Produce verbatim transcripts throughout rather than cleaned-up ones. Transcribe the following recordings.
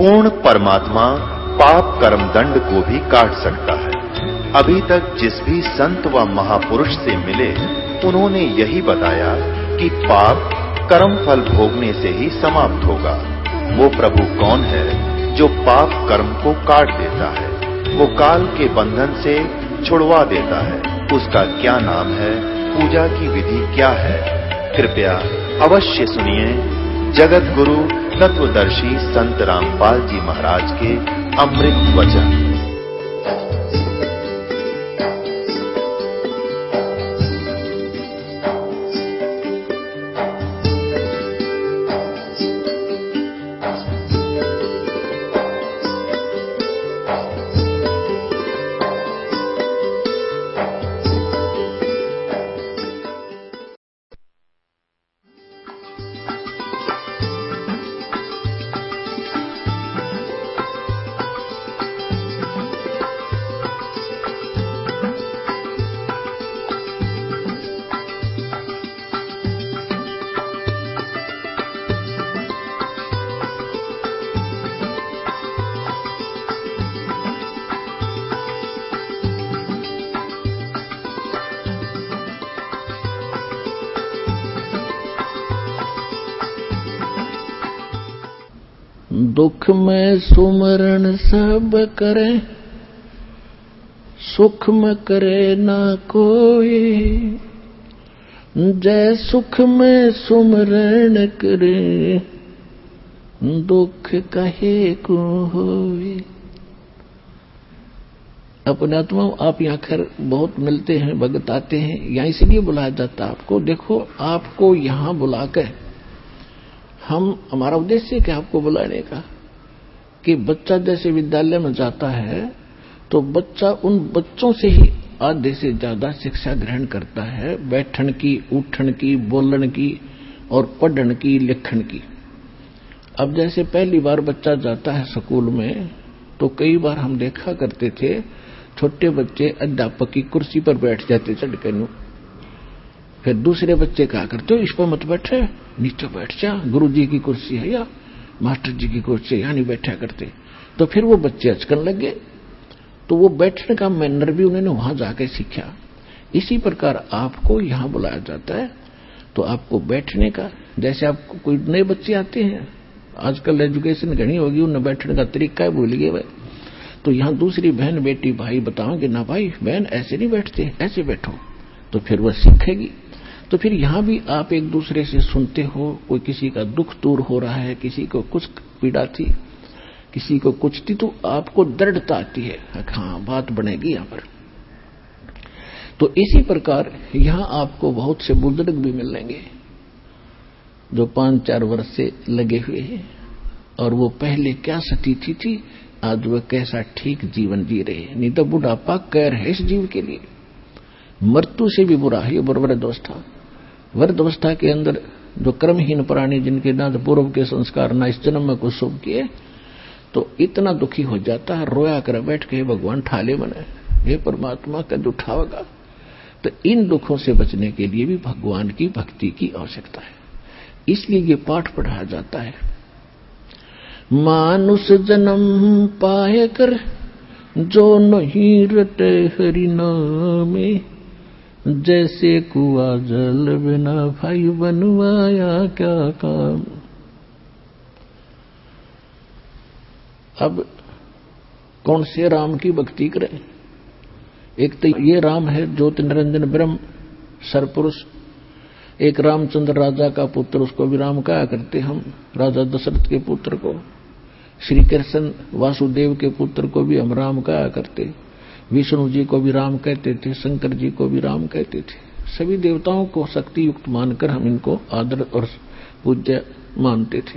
पूर्ण परमात्मा पाप कर्म दंड को भी काट सकता है। अभी तक जिस भी संत व महापुरुष से मिले उन्होंने यही बताया कि पाप कर्म फल भोगने से ही समाप्त होगा। वो प्रभु कौन है जो पाप कर्म को काट देता है, वो काल के बंधन से छुड़वा देता है। उसका क्या नाम है, पूजा की विधि क्या है? कृपया अवश्य सुनिए जगत गुरु तत्वदर्शी संत रामपाल जी महाराज के अमृत वचन। दुख में सुमरण सब करे, सुख में करे ना कोई। जय सुख में सुमरण करे, दुख कहे को होए। अपने आत्मा आप यहाँ खैर बहुत मिलते हैं, भगत आते हैं, यहाँ इसलिए बुलाया जाता है आपको। देखो आपको यहाँ बुलाकर हम, हमारा उद्देश्य क्या आपको बुलाने का, कि बच्चा जैसे विद्यालय में जाता है तो बच्चा उन बच्चों से ही आधे से ज्यादा शिक्षा ग्रहण करता है, बैठन की, उठन की, बोलन की और पढ़न की, लिखन की। अब जैसे पहली बार बच्चा जाता है स्कूल में तो कई बार हम देखा करते थे छोटे बच्चे अध्यापक की कुर्सी पर बैठ जाते चढ़कर, फिर दूसरे बच्चे कहा करते हो इस पर मत बैठे, नीचे बैठ जा, गुरु जी की कुर्सी है या मास्टर जी की कुर्सी, यहाँ नहीं बैठा करते। तो फिर वो बच्चे अचकन लगे, तो वो बैठने का मैनर भी उन्होंने वहां जाके सीखा। इसी प्रकार आपको यहाँ बुलाया जाता है तो आपको बैठने का, जैसे आपको कोई नए बच्चे आते हैं, आजकल एजुकेशन घनी होगी, उन्हें बैठने का तरीका भूल गए भाई, तो यहाँ दूसरी बहन बेटी भाई बताओगे ना, भाई बहन ऐसे नहीं बैठते, ऐसे बैठो, तो फिर वह सीखेगी। तो फिर यहां भी आप एक दूसरे से सुनते हो, कोई किसी का दुख दूर हो रहा है, किसी को कुछ पीड़ा थी, किसी को कुछ थी, तो आपको दृढ़ता आती है, हाँ बात बनेगी यहां पर। तो इसी प्रकार यहां आपको बहुत से बुजुर्ग भी मिलेंगे जो पांच चार वर्ष से लगे हुए हैं, और वो पहले क्या स्थिति थी, आज वह कैसा ठीक जीवन जी रहे हैं। नहीं तो बुढ़ापा कैर है इस जीव के लिए, मृत्यु से भी बुरा है वृद्धावस्था। वृद्धावस्था के अंदर जो कर्महीन प्राणी, जिनके ना पूर्व के संस्कार ना इस जन्म में कुछ शुभ किए, तो इतना दुखी हो जाता है, रोया कर बैठ के भगवान ठाले बने, हे परमात्मा कद उठावेगा। तो इन दुखों से बचने के लिए भी भगवान की भक्ति की आवश्यकता है, इसलिए ये पाठ पढ़ाया जाता है। मानुष जन्म पाए कर जो नहीं रटे हरि नामे, जैसे कुआ जल बिना भाई बनवाया क्या काम। अब कौन से राम की भक्ति करें? एक तो ये राम है ज्योति निरंजन ब्रह्म सरपुरुष, एक रामचंद्र राजा का पुत्र, उसको भी राम कहा करते हम, राजा दशरथ के पुत्र को। श्री कृष्ण वासुदेव के पुत्र को भी हम राम कहा करते, विष्णु जी को भी राम कहते थे, शंकर जी को भी राम कहते थे। सभी देवताओं को शक्ति युक्त मानकर हम इनको आदर और पूज्य मानते थे।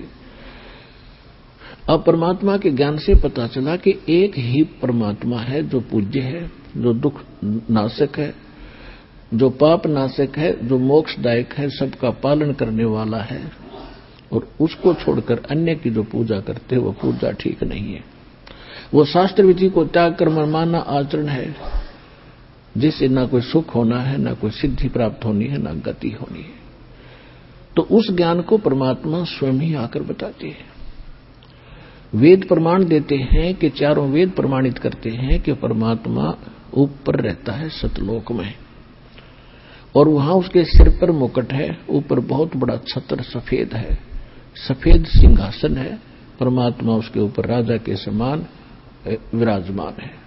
अब परमात्मा के ज्ञान से पता चला कि एक ही परमात्मा है जो पूज्य है, जो दुख नाशक है, जो पाप नाशक है, जो मोक्षदायक है, सबका पालन करने वाला है, और उसको छोड़कर अन्य की जो पूजा करते हैं वो पूजा ठीक नहीं है। वो शास्त्र विधि को त्याग कर मनमाना आचरण है, जिससे ना कोई सुख होना है, ना कोई सिद्धि प्राप्त होनी है, ना गति होनी है। तो उस ज्ञान को परमात्मा स्वयं ही आकर बताते हैं। वेद प्रमाण देते हैं कि चारों वेद प्रमाणित करते हैं कि परमात्मा ऊपर रहता है सतलोक में, और वहां उसके सिर पर मुकुट है, ऊपर बहुत बड़ा छत्र सफेद है, सफेद सिंहासन है, परमात्मा उसके ऊपर राजा के समान विराजमान है।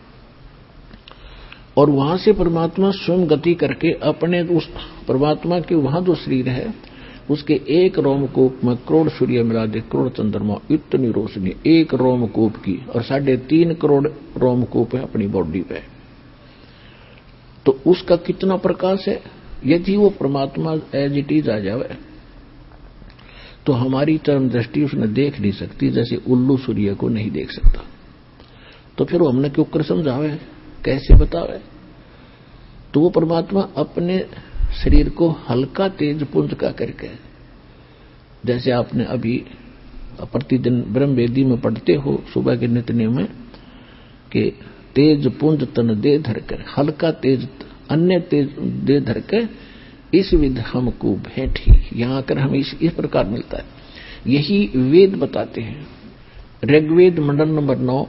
और वहां से परमात्मा स्वयं गति करके अपने उस परमात्मा के वहां जो शरीर है उसके एक रोमकूप में करोड़ सूर्य मिला दे, करोड़ चंद्रमा, इतनी रोशनी एक रोमकूप की, और साढ़े तीन करोड़ रोमकूप है अपनी बॉडी पे, तो उसका कितना प्रकाश है। यदि वो परमात्मा एज इट इज आ जावे तो हमारी चरम दृष्टि उसने देख नहीं सकती, जैसे उल्लू सूर्य को नहीं देख सकता। तो फिर वो हमने क्यों कर समझावे, कैसे बतावे। तो वो परमात्मा अपने शरीर को हल्का तेज पुंज का करके, जैसे आपने अभी प्रतिदिन ब्रह्म वेदी में पढ़ते हो सुबह के नित्य में कि तेज पुंज तन दे धरकर, हल्का तेज अन्य तेज दे धरकर इस विध हमको भेंटी, यहां आकर हमें इस, इस प्रकार मिलता है। यही वेद बताते हैं। ऋग्वेद मंडल नंबर नौ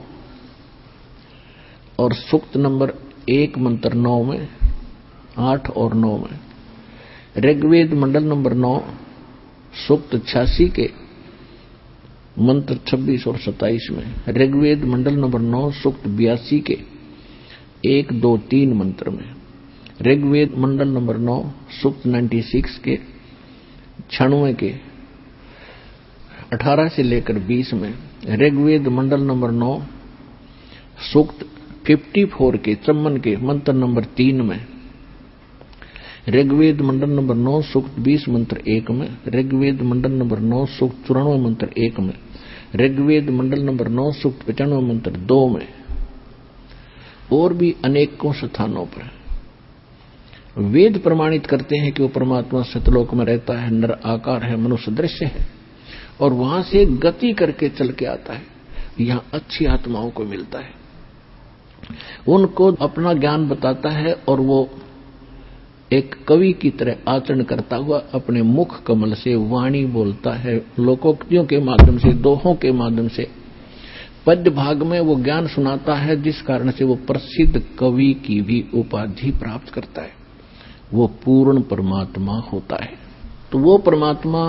और सूक्त नंबर एक मंत्र नौ में, आठ और नौ में, ऋग्वेद मंडल नंबर नौ सूक्त छियासी के मंत्र छब्बीस और सत्ताईस में, ऋग्वेद मंडल नंबर नौ सूक्त बयासी के एक दो तीन मंत्र में, ऋग्वेद मंडल नंबर नौ सूक्त छियानवे के छियानवे के अठारह से लेकर बीस में, ऋग्वेद मंडल नंबर नौ सूक्त चौवन के चम्मन के मंत्र नंबर तीन में, ऋग्वेद मंडल नंबर नौ सूक्त बीस मंत्र एक में, ऋग्वेद मंडल नंबर नौ सूक्त चौरानवे मंत्र एक में, ऋग्वेद मंडल नंबर नौ सूक्त पचानवे मंत्र दो में, और भी अनेकों स्थानों पर वेद प्रमाणित करते हैं कि वो परमात्मा सतलोक में रहता है, नर आकार है, मनुष्य दृश्य है, और वहां से गति करके चल के आता है। यहां अच्छी आत्माओं को मिलता है, उनको अपना ज्ञान बताता है, और वो एक कवि की तरह आचरण करता हुआ अपने मुख कमल से वाणी बोलता है, लोकोक्तियों के माध्यम से, दोहों के माध्यम से पद्य भाग में वो ज्ञान सुनाता है, जिस कारण से वो प्रसिद्ध कवि की भी उपाधि प्राप्त करता है। वो पूर्ण परमात्मा होता है। तो वो परमात्मा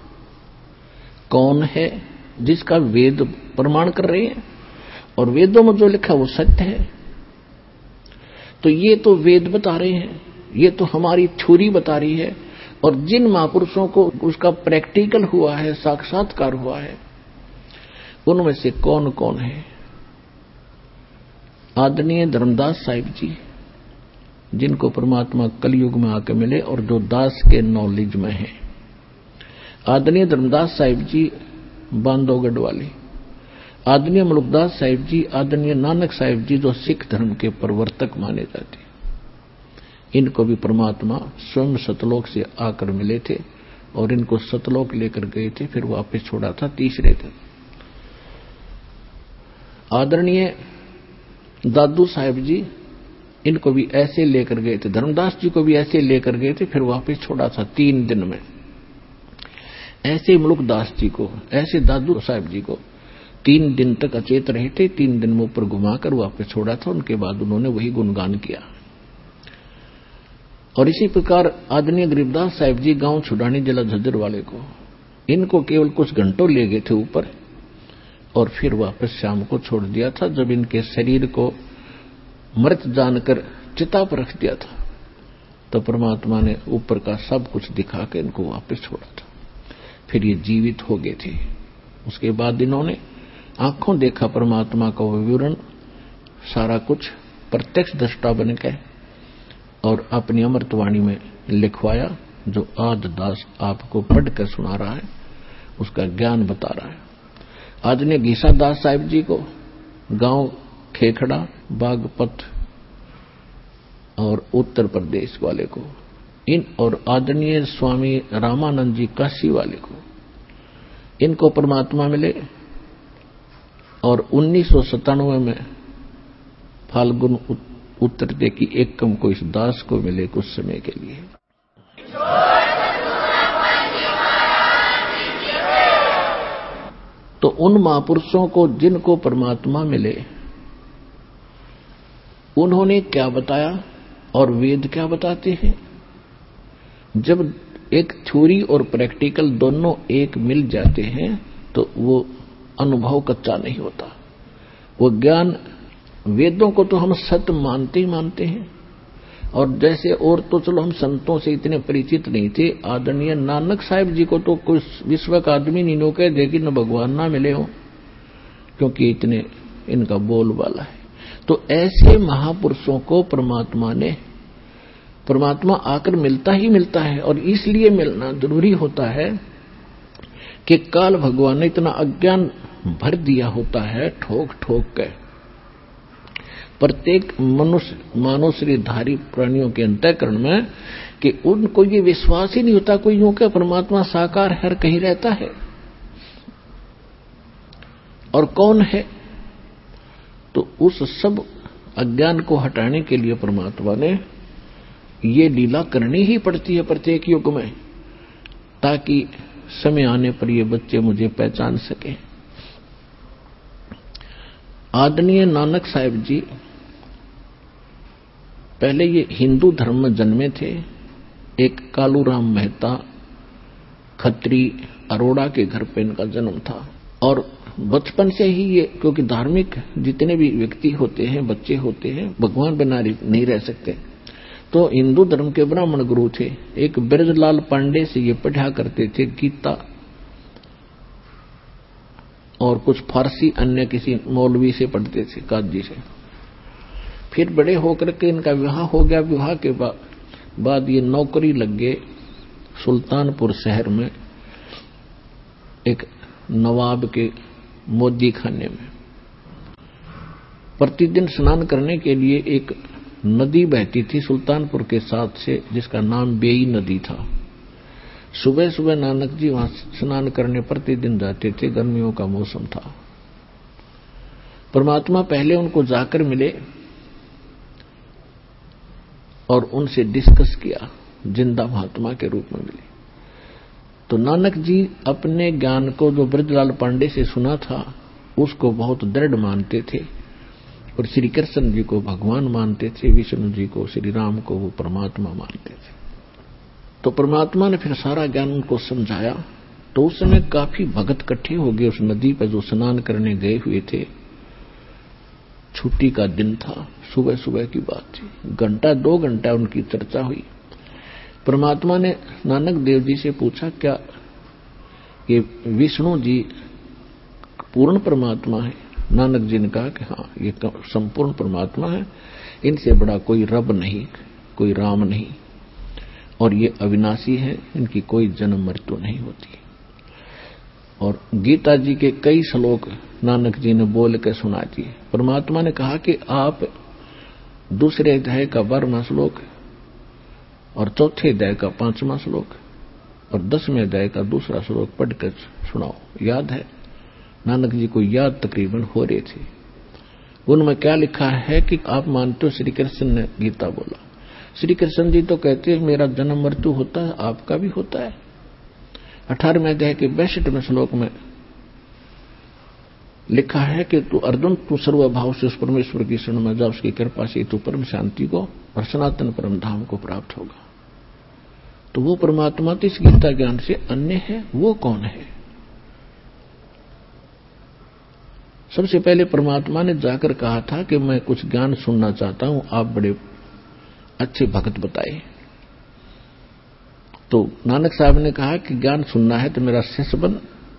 कौन है जिसका वेद प्रमाण कर रहे हैं, और वेदों में जो लिखा वो सत्य है। तो ये तो वेद बता रहे हैं, ये तो हमारी थ्योरी बता रही है, और जिन महापुरुषों को उसका प्रैक्टिकल हुआ है, साक्षात्कार हुआ है, उनमें से कौन कौन है। आदरणीय धर्मदास साहिब जी, जिनको परमात्मा कलयुग में आके मिले और जो दास के नॉलेज में है। आदरणीय धर्मदास साहिब जी बांधवगढ़ वाले, आदरणीय मलुकदास साहिब जी, आदरणीय नानक साहिब जी जो सिख धर्म के प्रवर्तक माने जाते, इनको भी परमात्मा स्वयं सतलोक से आकर मिले थे और इनको सतलोक लेकर गए थे, फिर वापस छोड़ा था तीसरे दिन। आदरणीय दादू साहिब जी, इनको भी ऐसे लेकर गए थे, धर्मदास जी को भी ऐसे लेकर गए थे, फिर वापस छोड़ा था तीन दिन में। ऐसे मुलुकदास जी को, ऐसे दादू साहिब जी को तीन दिन तक अचेत रहे थे, तीन दिन में ऊपर घुमाकर वापस छोड़ा था। उनके बाद उन्होंने वही गुणगान किया। और इसी प्रकार आदरणीय गरीबदास साहिब जी गांव छुड़ानी जिला झज्जर वाले को, इनको केवल कुछ घंटों ले गए थे ऊपर और फिर वापस शाम को छोड़ दिया था। जब इनके शरीर को मृत जानकर चिता पर रख दिया था तो परमात्मा ने ऊपर का सब कुछ दिखा के इनको वापस छोड़ा था। फिर ये जीवित हो गए थे। उसके बाद इन्होंने आंखों देखा परमात्मा का विवरण, सारा कुछ प्रत्यक्ष दृष्टा बन के, और अपनी अमृतवाणी में लिखवाया, जो आज दास आपको पढ़कर सुना रहा है, उसका ज्ञान बता रहा है। आदरणीय गीसा दास साहिब जी को गांव खेखड़ा, बागपत और उत्तर प्रदेश वाले को, इन और आदरणीय स्वामी रामानंद जी काशी वाले को, इनको परमात्मा मिले और उन्नीस सौ सत्तानवे में फाल्गुन उत्तरते की एकम को इस दास को मिले कुछ समय के लिए। तो उन महापुरुषों को जिनको परमात्मा मिले उन्होंने क्या बताया और वेद क्या बताते हैं। जब एक थ्योरी और प्रैक्टिकल दोनों एक मिल जाते हैं तो वो अनुभव कच्चा नहीं होता। वो ज्ञान, वेदों को तो हम सत्य मानते ही मानते हैं, और जैसे और तो चलो हम संतों से इतने परिचित नहीं थे। आदरणीय नानक साहिब जी को तो कोई विश्व का आदमी नहीं नो कह दे कि न भगवान ना मिले हो, क्योंकि इतने इनका बोलबाला है। तो ऐसे महापुरुषों को परमात्मा ने परमात्मा आकर मिलता ही मिलता है, और इसलिए मिलना जरूरी होता है कि काल भगवान ने इतना अज्ञान भर दिया होता है ठोक ठोक के प्रत्येक मनुष्य मानव शरीरधारी प्राणियों के अंतःकरण में, कि उनको ये विश्वास ही नहीं होता कोई यूं क्या परमात्मा साकार हर कहीं रहता है। और कौन है? तो उस सब अज्ञान को हटाने के लिए परमात्मा ने ये लीला करनी ही पड़ती है प्रत्येक युग में, ताकि समय आने पर ये बच्चे मुझे पहचान सके। आदरणीय नानक साहिब जी पहले ये हिंदू धर्म में जन्मे थे। एक कालूराम मेहता खत्री अरोड़ा के घर पे इनका जन्म था, और बचपन से ही ये, क्योंकि धार्मिक जितने भी व्यक्ति होते हैं, बच्चे होते हैं, भगवान बिना नहीं रह सकते, तो हिंदू धर्म के ब्राह्मण गुरु थे। एक ब्रजलाल पांडे से ये पढ़ा करते थे गीता, और कुछ फारसी अन्य किसी मौलवी से पढ़ते थे, काजी से। फिर बड़े होकर के इनका विवाह हो गया। विवाह के बाद बाद ये नौकरी लग गए सुल्तानपुर शहर में एक नवाब के मोदी खाने में। प्रतिदिन स्नान करने के लिए एक नदी बहती थी सुल्तानपुर के साथ से, जिसका नाम बेई नदी था। सुबह सुबह नानक जी वहां स्नान करने प्रतिदिन जाते थे। गर्मियों का मौसम था। परमात्मा पहले उनको जाकर मिले और उनसे डिस्कस किया, जिंदा महात्मा के रूप में मिले। तो नानक जी अपने ज्ञान को जो ब्रजलाल पांडे से सुना था उसको बहुत दृढ़ मानते थे, और श्री कृष्ण जी को भगवान मानते थे, विष्णु जी को, श्री राम को वो परमात्मा मानते थे। तो परमात्मा ने फिर सारा ज्ञान उनको समझाया। तो उस समय काफी भगत इकट्ठे हो गए उस नदी पर जो स्नान करने गए हुए थे। छुट्टी का दिन था, सुबह सुबह की बात थी। घंटा दो घंटा उनकी चर्चा हुई। परमात्मा ने नानक देव जी से पूछा, क्या ये विष्णु जी पूर्ण परमात्मा है? नानक जी ने कहा कि हाँ, ये संपूर्ण परमात्मा है, इनसे बड़ा कोई रब नहीं, कोई राम नहीं, और ये अविनाशी है, इनकी कोई जन्म मृत्यु नहीं होती। और गीता जी के कई श्लोक नानक जी ने बोल के सुना दिए। परमात्मा ने कहा कि आप दूसरे अध्याय का बारहवां श्लोक और चौथे अध्याय का पांचवा श्लोक और दसवें अध्याय का दूसरा श्लोक पढ़कर सुनाओ। याद है? नानक जी को याद तकरीबन हो रहे थे। उनमें क्या लिखा है कि आप मानते हो श्री कृष्ण ने गीता बोला। श्री कृष्ण जी तो कहते हैं मेरा जन्म मृत्यु होता है, आपका भी होता है। अठारहवें अध्याय के बासठवें श्लोक में लिखा है कि तू अर्जुन, तू सर्वभाव से उस परमेश्वर की शरण में जा, उसकी कृपा से तू परम शांति को और सनातन परम धाम को प्राप्त होगा। तो वो परमात्मा तो इस गीता ज्ञान से अन्य है। वो कौन है? सबसे पहले परमात्मा ने जाकर कहा था कि मैं कुछ ज्ञान सुनना चाहता हूं, आप बड़े अच्छे भक्त बताए। तो नानक साहब ने कहा कि ज्ञान सुनना है तो मेरा शिष्य बन।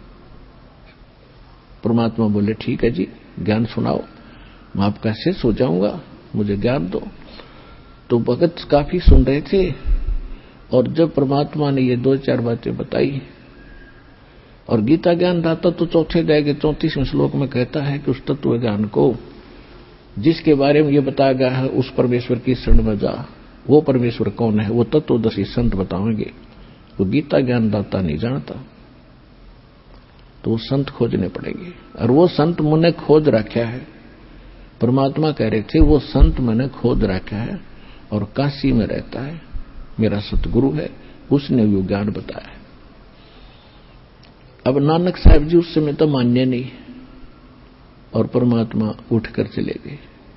परमात्मा बोले ठीक है जी, ज्ञान सुनाओ, मैं आपका शिष्य हो जाऊंगा, मुझे ज्ञान दो। तो भगत काफी सुन रहे थे, और जब परमात्मा ने ये दो चार बातें बताई, और गीता ज्ञान दाता तो चौथे अध्याय के चौंतीसवें श्लोक में कहता है कि उस तत्व ज्ञान को जिसके बारे में ये बताया गया है उस परमेश्वर की शरण में जा। वो परमेश्वर कौन है? वो तत्वदर्शी संत बताएंगे। वो गीता ज्ञान दाता नहीं जानता, तो वो संत खोजने पड़ेंगे। और वो संत मैंने खोज रखा है। परमात्मा कह रहे थे वो संत मैंने खोज रखा है, और काशी में रहता है, मेरा सतगुरु है, उसने वो ज्ञान बताया है। अब नानक साहब जी उस समय तो मान्य नहीं, और परमात्मा उठकर चले गए।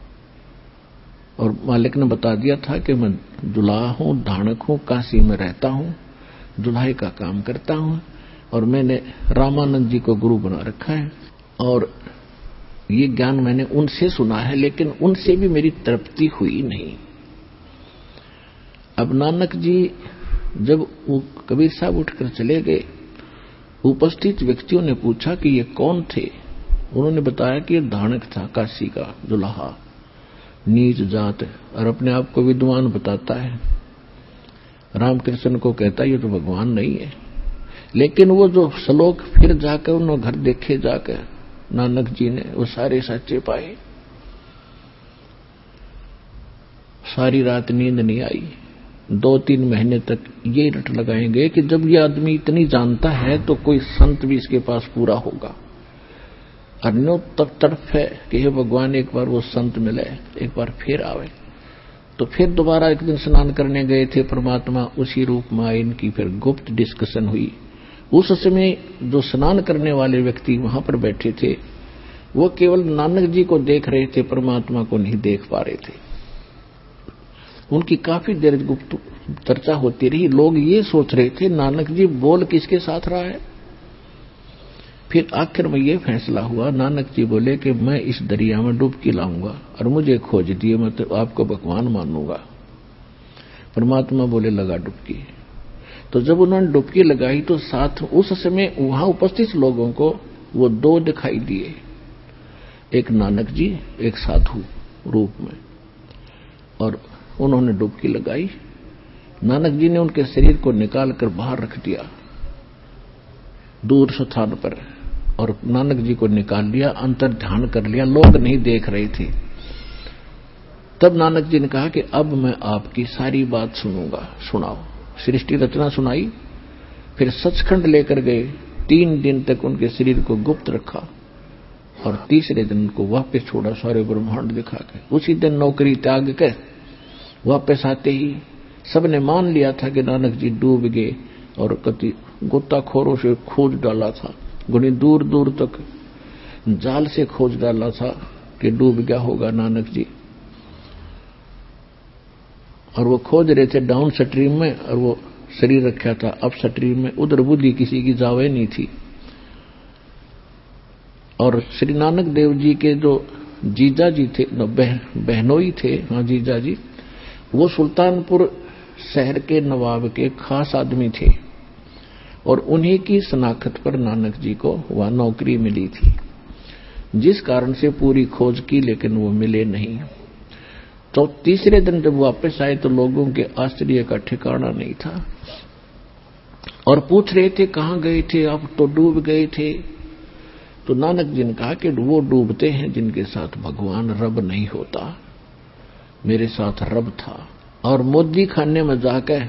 और मालिक ने बता दिया था कि मैं दुल्हा हूं, धानक हूं, काशी में रहता हूं, दुल्हाई का काम करता हूं, और मैंने रामानंद जी को गुरु बना रखा है। और ये ज्ञान मैंने उनसे सुना है, लेकिन उनसे भी मेरी तृप्ति हुई नहीं। अब नानक जी जब कबीर साहब उठकर चले गए, उपस्थित व्यक्तियों ने पूछा कि ये कौन थे। उन्होंने बताया कि ये धानक था, काशी का दुल्हा, नीच जात, और अपने आप को विद्वान बताता है। रामकृष्ण को कहता है ये तो भगवान नहीं है। लेकिन वो जो श्लोक फिर जाकर उन्होंने घर देखे, जाकर नानक जी ने वो सारे सच्चे पाए। सारी रात नींद नहीं आई। दो तीन महीने तक ये रट लगाएंगे कि जब ये आदमी इतनी जानता है तो कोई संत भी इसके पास पूरा होगा। अन्यों तब तरफ है कि हे भगवान एक बार वो संत मिले, एक बार फिर आवे। तो फिर दोबारा एक दिन स्नान करने गए थे, परमात्मा उसी रूप में आए। इनकी फिर गुप्त डिस्कशन हुई। उस समय जो स्नान करने वाले व्यक्ति वहां पर बैठे थे, वो केवल नानक जी को देख रहे थे, परमात्मा को नहीं देख पा रहे थे। उनकी काफी देर गुप्त चर्चा होती रही। लोग ये सोच रहे थे नानक जी बोल किसके साथ रहा है। फिर आखिर में ये फैसला हुआ, नानक जी बोले कि मैं इस दरिया में डुबकी लाऊंगा और मुझे खोज दिए, मैं तो आपको भगवान मानूंगा। परमात्मा बोले लगा डुबकी। तो जब उन्होंने डुबकी लगाई तो साथ उस समय वहां उपस्थित लोगों को वो दो दिखाई दिए, एक नानक जी, एक साधु रूप में। और उन्होंने डुबकी लगाई। नानक जी ने उनके शरीर को निकालकर बाहर रख दिया दूर स्थान पर, और नानक जी को निकाल लिया, अंतर ध्यान कर लिया। लोग नहीं देख रहे थे। तब नानक जी ने कहा कि अब मैं आपकी सारी बात सुनूंगा, सुनाओ। सृष्टि रचना सुनाई। फिर सचखंड लेकर गए। तीन दिन तक उनके शरीर को गुप्त रखा और तीसरे दिन उनको वापस छोड़ा, सारे ब्रह्मांड दिखा के। उसी दिन नौकरी त्याग कर वापस आते ही सबने मान लिया था कि नानक जी डूब गए, और कति गोताखोरों से खोज डाला था, गुनी दूर दूर तक जाल से खोज डाला था कि डूब गया होगा नानक जी। और वो खोज रहे थे डाउन स्ट्रीम में, और वो शरीर रखा था अप स्ट्रीम में। उधर बुद्धि किसी की जावे नहीं थी। और श्री नानक देव जी के जो जीजा जी थे, बह, बहनोई थे, हाँ जीजा जी, वो सुल्तानपुर शहर के नवाब के खास आदमी थे, और उन्हीं की शनाख्त पर नानक जी को वह नौकरी मिली थी, जिस कारण से पूरी खोज की, लेकिन वो मिले नहीं। तो तीसरे दिन जब वापस आए तो लोगों के आश्चर्य का ठिकाना नहीं था, और पूछ रहे थे कहां गए थे आप, तो डूब गए थे। तो नानक जी ने कहा कि वो डूबते हैं जिनके साथ भगवान रब नहीं होता। मेरे साथ रब था, और मोदी खाने में जाकर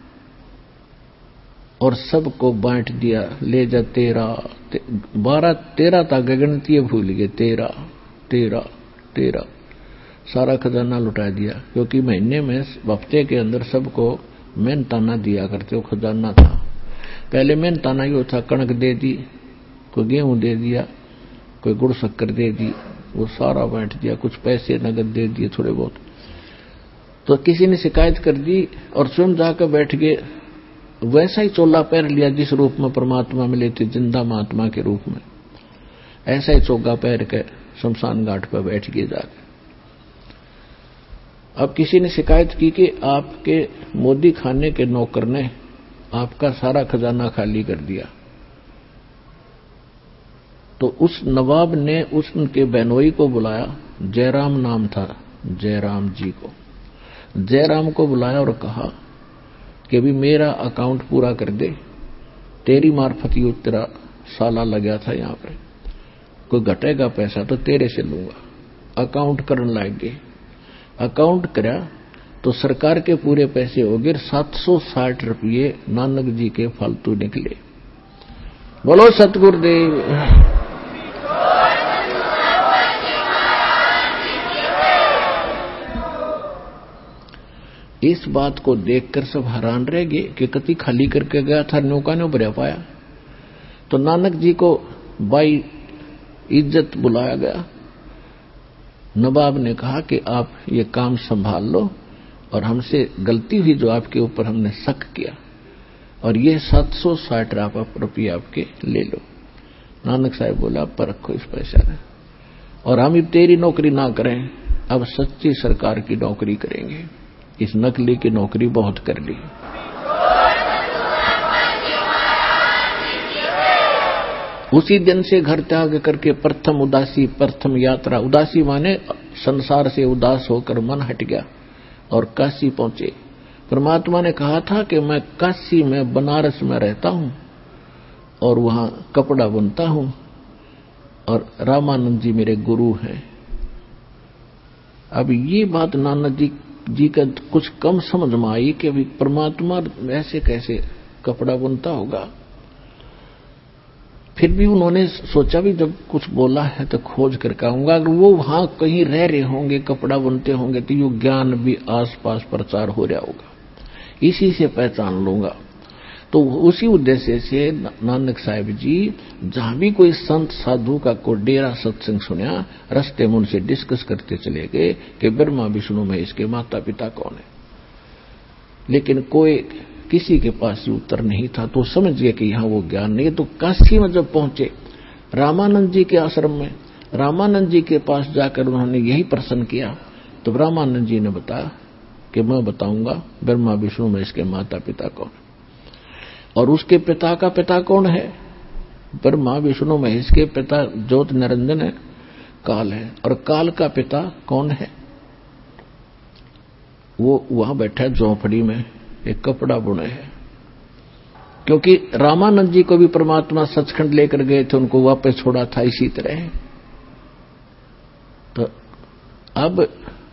और सबको बांट दिया, ले जा तेरा ते, बारह तेरह तक गगनतीय भूल गए, तेरा तेरा तेरा सारा खजाना लुटा दिया। क्योंकि महीने में हफ्ते के अंदर सबको मेहनताना दिया करते, वो खजाना था। पहले मेहनताना यो था, कणक दे दी, कोई गेहूं दे दिया, कोई गुड़ शक्कर दे दी, वो सारा बांट दिया। कुछ पैसे नगद दे दिए थोड़े बहुत। तो किसी ने शिकायत कर दी और स्वयं जाकर बैठ गए, वैसा ही चोला पहन लिया जिस रूप में परमात्मा मिले थे, जिंदा महात्मा के रूप में। ऐसा ही चोगा पहन के शमशान घाट पर बैठ गए जाकर। अब किसी ने शिकायत की कि आपके मोदी खाने के नौकर ने आपका सारा खजाना खाली कर दिया। तो उस नवाब ने उस उनके बहनोई को बुलाया, जयराम नाम था जयराम जी को। जयराम को बुलाया और कहा कि भी मेरा अकाउंट पूरा कर दे, तेरी मार्फत ही तेरा साला लगा था यहाँ पर, कोई घटेगा पैसा तो तेरे से लूंगा। अकाउंट करने लागे, अकाउंट करा तो सरकार के पूरे पैसे हो गए, सात सौ साठ रुपये नानक जी के फालतू निकले। बोलो सतगुरुदेव। इस बात को देखकर सब हैरान रह गए कि कति खाली करके गया था, नौका ने भरा पाया। तो नानक जी को बाई इज्जत बुलाया गया। नवाब ने कहा कि आप ये काम संभाल लो और हमसे गलती हुई जो आपके ऊपर हमने शक किया, और ये सात सौ साठ रुपये आपके ले लो। नानक साहब बोला पर रखो इस पैसा ने, और हम अब तेरी नौकरी ना करें, अब सच्ची सरकार की नौकरी करेंगे। इस नकली की नौकरी बहुत कर ली। उसी दिन से घर त्याग करके प्रथम उदासी, प्रथम यात्रा, उदासी माने संसार से उदास होकर मन हट गया और काशी पहुंचे। परमात्मा ने कहा था कि मैं काशी में, बनारस में रहता हूं और वहां कपड़ा बुनता हूं, और रामानंद जी मेरे गुरु हैं। अब ये बात नानक जी जी का कुछ कम समझ में आई कि अभी परमात्मा ऐसे कैसे कपड़ा बुनता होगा। फिर भी उन्होंने सोचा भी जब कुछ बोला है तो खोज कर कहूंगा, अगर वो वहां कहीं रह रहे होंगे, कपड़ा बुनते होंगे, तो ये ज्ञान भी आसपास प्रचार हो रहा होगा, इसी से पहचान लूंगा। तो उसी उद्देश्य से नानक साहिब जी जहां भी कोई संत साधु का कोई डेरा सत्संग सुना, रास्ते में उनसे डिस्कस करते चले गए कि ब्रह्मा विष्णु महेश के माता पिता कौन है। लेकिन कोई किसी के पास उत्तर नहीं था, तो समझ गए कि यहाँ वो ज्ञान नहीं है। तो काशी में जब पहुंचे रामानंद जी के आश्रम में, रामानंद जी के पास जाकर उन्होंने यही प्रश्न किया, तो रामानंद जी ने बताया कि मैं बताऊंगा ब्रह्मा विष्णु महेश के माता पिता कौन, और उसके पिता का पिता कौन है। ब्रह्मा विष्णु महेश के पिता ज्योत निरंजन है, काल है, और काल का पिता कौन है, वो वहां बैठा झोपड़ी में एक कपड़ा बुने है। क्योंकि रामानंद जी को भी परमात्मा सचखंड लेकर गए थे, उनको वापस छोड़ा था इसी तरह। तो अब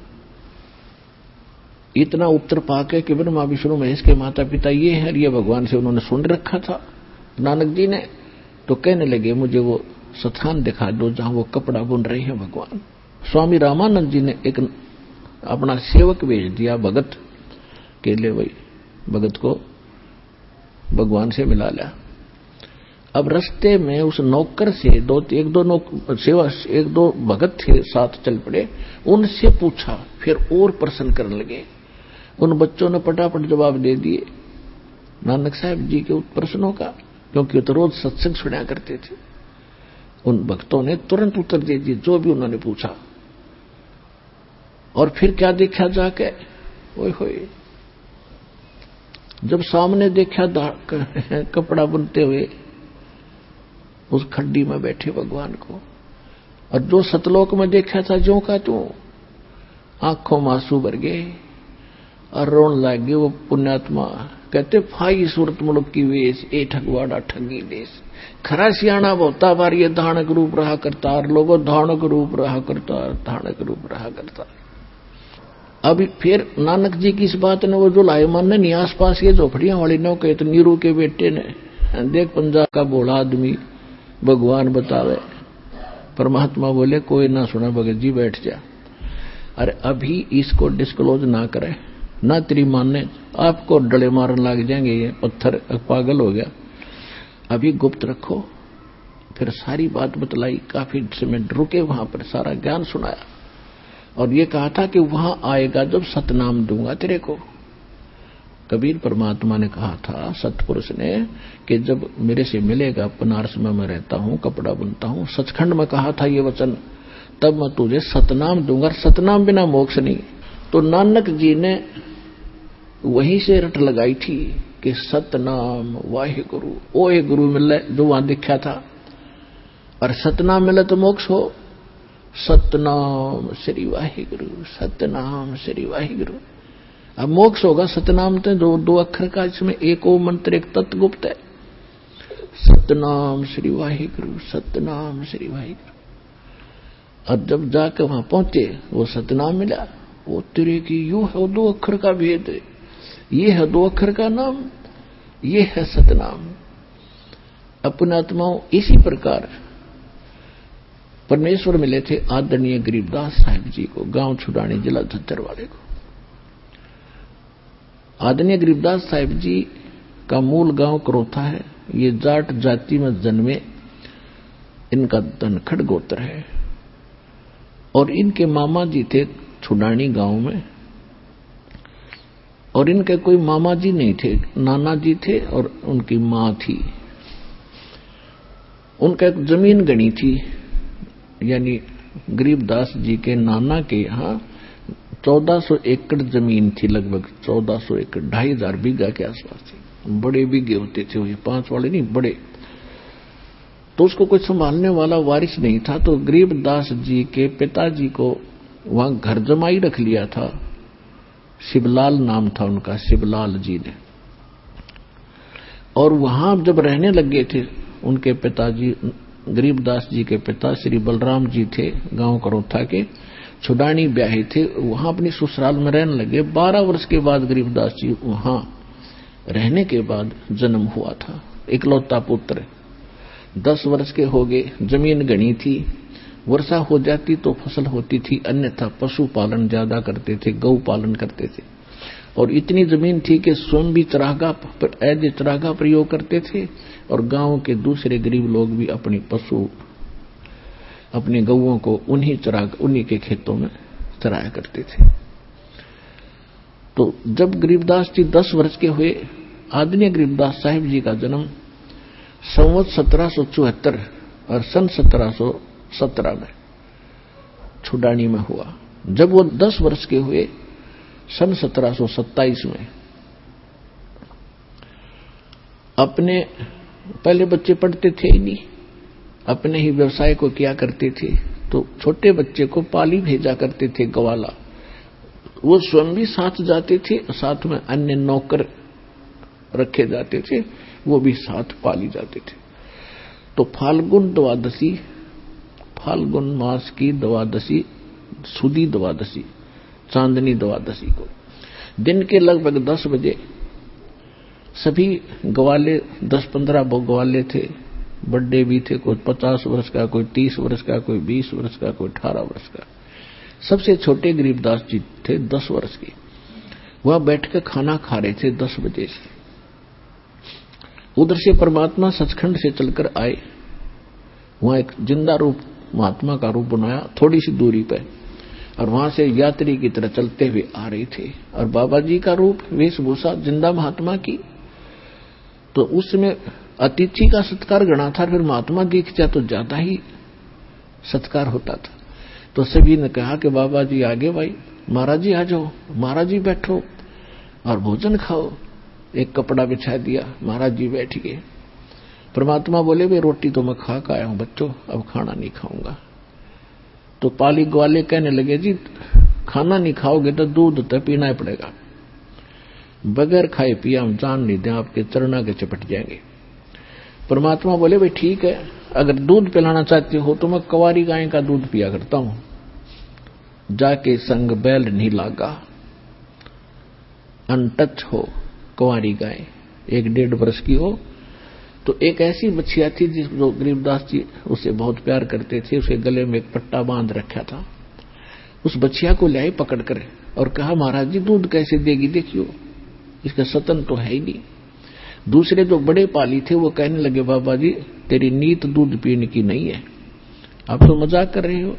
इतना उत्तर पाके कि ब्रह्मा विष्णु महेश के माता पिता ये हैं, ये भगवान से उन्होंने सुन रखा था नानक जी ने, तो कहने लगे मुझे वो स्थान दिखा दो जहां वो कपड़ा बुन रहे हैं भगवान। स्वामी रामानंद जी ने एक अपना सेवक भेज दिया भगत के लिए, भाई भगत को भगवान से मिला लिया। अब रास्ते में उस नौकर से दो एक दो नौकर सेवा एक दो भगत थे साथ चल पड़े, उनसे पूछा, फिर और प्रश्न करने लगे। उन बच्चों ने फटाफट जवाब दे दिए नानक साहब जी के प्रश्नों का, क्योंकि वो तो रोज सत्संग सुना करते थे। उन भक्तों ने तुरंत उत्तर दे दिए जो भी उन्होंने पूछा। और फिर क्या देखा जाके, ओए होए, जब सामने देखा कपड़ा बुनते हुए उस खड्डी में बैठे भगवान को, और जो सतलोक में देखा था जो का तू, आंखों में आंसू भर गए और रोन लग गए। वो पुण्यात्मा कहते फाई सूरत मुल्क की वेश, ए ठगवाड़ा ठगी देश, खरा सियाणा बहुता बार ये धानक रूप रहा करता, लोगों धानक रूप रहा करता, धानक रूप रहा करता। अभी फिर नानक जी की इस बात ने वो जो लाए मानने नहीं, आस पास ये झोपड़ियां वाली नौ कहे तो नीरू के बेटे ने देख पंजाब का बोला आदमी भगवान बतावे। परमात्मा बोले कोई ना सुना, भगत जी बैठ जा। अरे अभी इसको डिस्क्लोज ना करे, ना तेरी मानने आपको डले मारने लग जाएंगे, ये पत्थर पागल हो गया, अभी गुप्त रखो। फिर सारी बात बतलाई, काफी समय रुके वहां पर, सारा ज्ञान सुनाया और ये कहा था कि वहां आएगा जब सतनाम दूंगा तेरे को। कबीर परमात्मा ने कहा था सतपुरुष ने कि जब मेरे से मिलेगा, बनारस में मैं रहता हूं, कपड़ा बुनता हूं, सचखंड में कहा था ये वचन, तब मैं तुझे सतनाम दूंगा, सतनाम बिना मोक्ष नहीं। तो नानक जी ने वहीं से रट लगाई थी कि सतनाम वाहे गुरु, ओए गुरु मिले जो वहां दिखा था, और सतनाम मिले तो मोक्ष हो। सतनाम श्री वाहे गुरु, सतनाम श्री वाहे गुरु। अब मोक्ष होगा सतनाम तो दो दो अक्षर का, इसमें एक ओ मंत्र एक तत्व गुप्त है। सतनाम श्री वाहे गुरु, सतनाम श्री वाहे गुरु। और जब जाकर वहां पहुंचे वो सतनाम मिला, वो तेरे की यू है, वो दो अक्षर का भेद है, ये है दो अक्षर का नाम, ये है सतनाम। अपने आत्माओं इसी प्रकार परमेश्वर मिले थे आदरणीय गरीबदास साहिब जी को, गांव छुड़ानी जिला झज्जर वाले को। आदरणीय गरीबदास साहिब जी का मूल गांव करोथा है। ये जाट जाति में जन्मे, इनका धनखड़ गोत्र है। और इनके मामा जी थे छुडानी गांव में, और इनके कोई मामा जी नहीं थे, नाना जी थे और उनकी मां थी। उनका एक जमीन गणी थी, यानी गरीबदास जी के नाना के यहाँ चौदह सौ एकड़ जमीन थी, लगभग चौदह सौ एकड़, ढाई हजार बीघा के आसपास थी। बड़े बीघे होते थे वो, पांच वाले नहीं, बड़े। तो उसको कोई संभालने वाला वारिस नहीं था, तो गरीबदास जी के पिताजी को वहां घर जमाई रख लिया था। शिवलाल नाम था उनका, शिवलाल जी ने। और वहां जब रहने लगे थे, उनके पिताजी गरीबदास जी के पिता श्री बलराम जी थे, गांव करोथा के, छुडानी ब्याहे थे, वहां अपनी ससुराल में रहने लगे। बारह वर्ष के बाद गरीबदास जी वहां रहने के बाद जन्म हुआ था, इकलौता पुत्र। दस वर्ष के हो गए, जमीन गणी थी, वर्षा हो जाती तो फसल होती थी, अन्यथा पशुपालन ज्यादा करते थे, गौ पालन करते थे। और इतनी जमीन थी कि स्वयं भी चरागा पर ऐसे चरागा प्रयोग करते थे, और गांव के दूसरे गरीब लोग भी अपने पशु, अपने गौओं को उन्हीं चराग उन्हीं के खेतों में चराया करते थे। तो जब गरीबदास जी दस वर्ष के हुए, आदरणीय गरीबदास साहिब जी का जन्म संवत सत्रह सौ चौहत्तर और सन सत्रह सौ सत्रह में छुडानी में हुआ। जब वो दस वर्ष के हुए, सन सत्रह सौ सत्ताईस में, अपने पहले बच्चे पढ़ते थे ही नहीं, अपने ही व्यवसाय को किया करते थे, तो छोटे बच्चे को पाली भेजा करते थे, गवाला। वो स्वयं भी साथ जाते थे, साथ में अन्य नौकर रखे जाते थे, वो भी साथ पाली जाते थे। तो फाल्गुन द्वादशी, फाल्गुन मास की द्वादशी, सुदी द्वादशी, चांदनी द्वादशी को दिन के लगभग दस बजे सभी गवाले, दस पंद्रह गवाले थे, बड़े भी थे, कोई पचास वर्ष का, कोई तीस वर्ष का, कोई बीस वर्ष का, कोई अठारह वर्ष का। सबसे छोटे गरीबदास जी थे दस वर्ष के। वह बैठ कर खाना खा रहे थे दस बजे से। उधर से परमात्मा सचखंड से चलकर आए, वहां एक जिंदा रूप महात्मा का रूप बनाया थोड़ी सी दूरी पर, और वहां से यात्री की तरह चलते हुए आ रहे थे। और बाबा जी का रूप, वेशभूषा जिंदा महात्मा की, तो उसमें अतिथि का सत्कार गणा था, फिर महात्मा दिख जाए तो ज्यादा ही सत्कार होता था। तो सभी ने कहा कि बाबा जी आगे, भाई महाराज जी आ जाओ, महाराज जी बैठो और भोजन खाओ। एक कपड़ा बिछा दिया, महाराज जी बैठ गए। परमात्मा बोले, भाई रोटी तो मैं खा के आया हूं बच्चों, अब खाना नहीं खाऊंगा। तो पाली ग्वाले कहने लगे, जी खाना नहीं खाओगे तो दूध तो पीना ही पड़ेगा, बगैर खाए पिए हम जान नहीं दें, आपके चरणा के चपट जाएंगे। परमात्मा बोले, भाई ठीक है, अगर दूध पिलाना चाहते हो तो मैं कवारी गाय का दूध पिया करता हूं। जाके संग बैल नहीं लागा, अनटच हो कुंवारी गाय, एक डेढ़ वर्ष की हो। तो एक ऐसी बच्चिया थी जिस जो गरीबदास जी उसे बहुत प्यार करते थे, उसे गले में एक पट्टा बांध रखा था। उस बच्चिया को लाई पकड़ कर और कहा, महाराज जी दूध कैसे देगी, देखियो इसका सतन तो है ही नहीं। दूसरे जो बड़े पाली थे वो कहने लगे, बाबा जी तेरी नीत दूध पीने की नहीं है, आप तो मजाक कर रहे हो।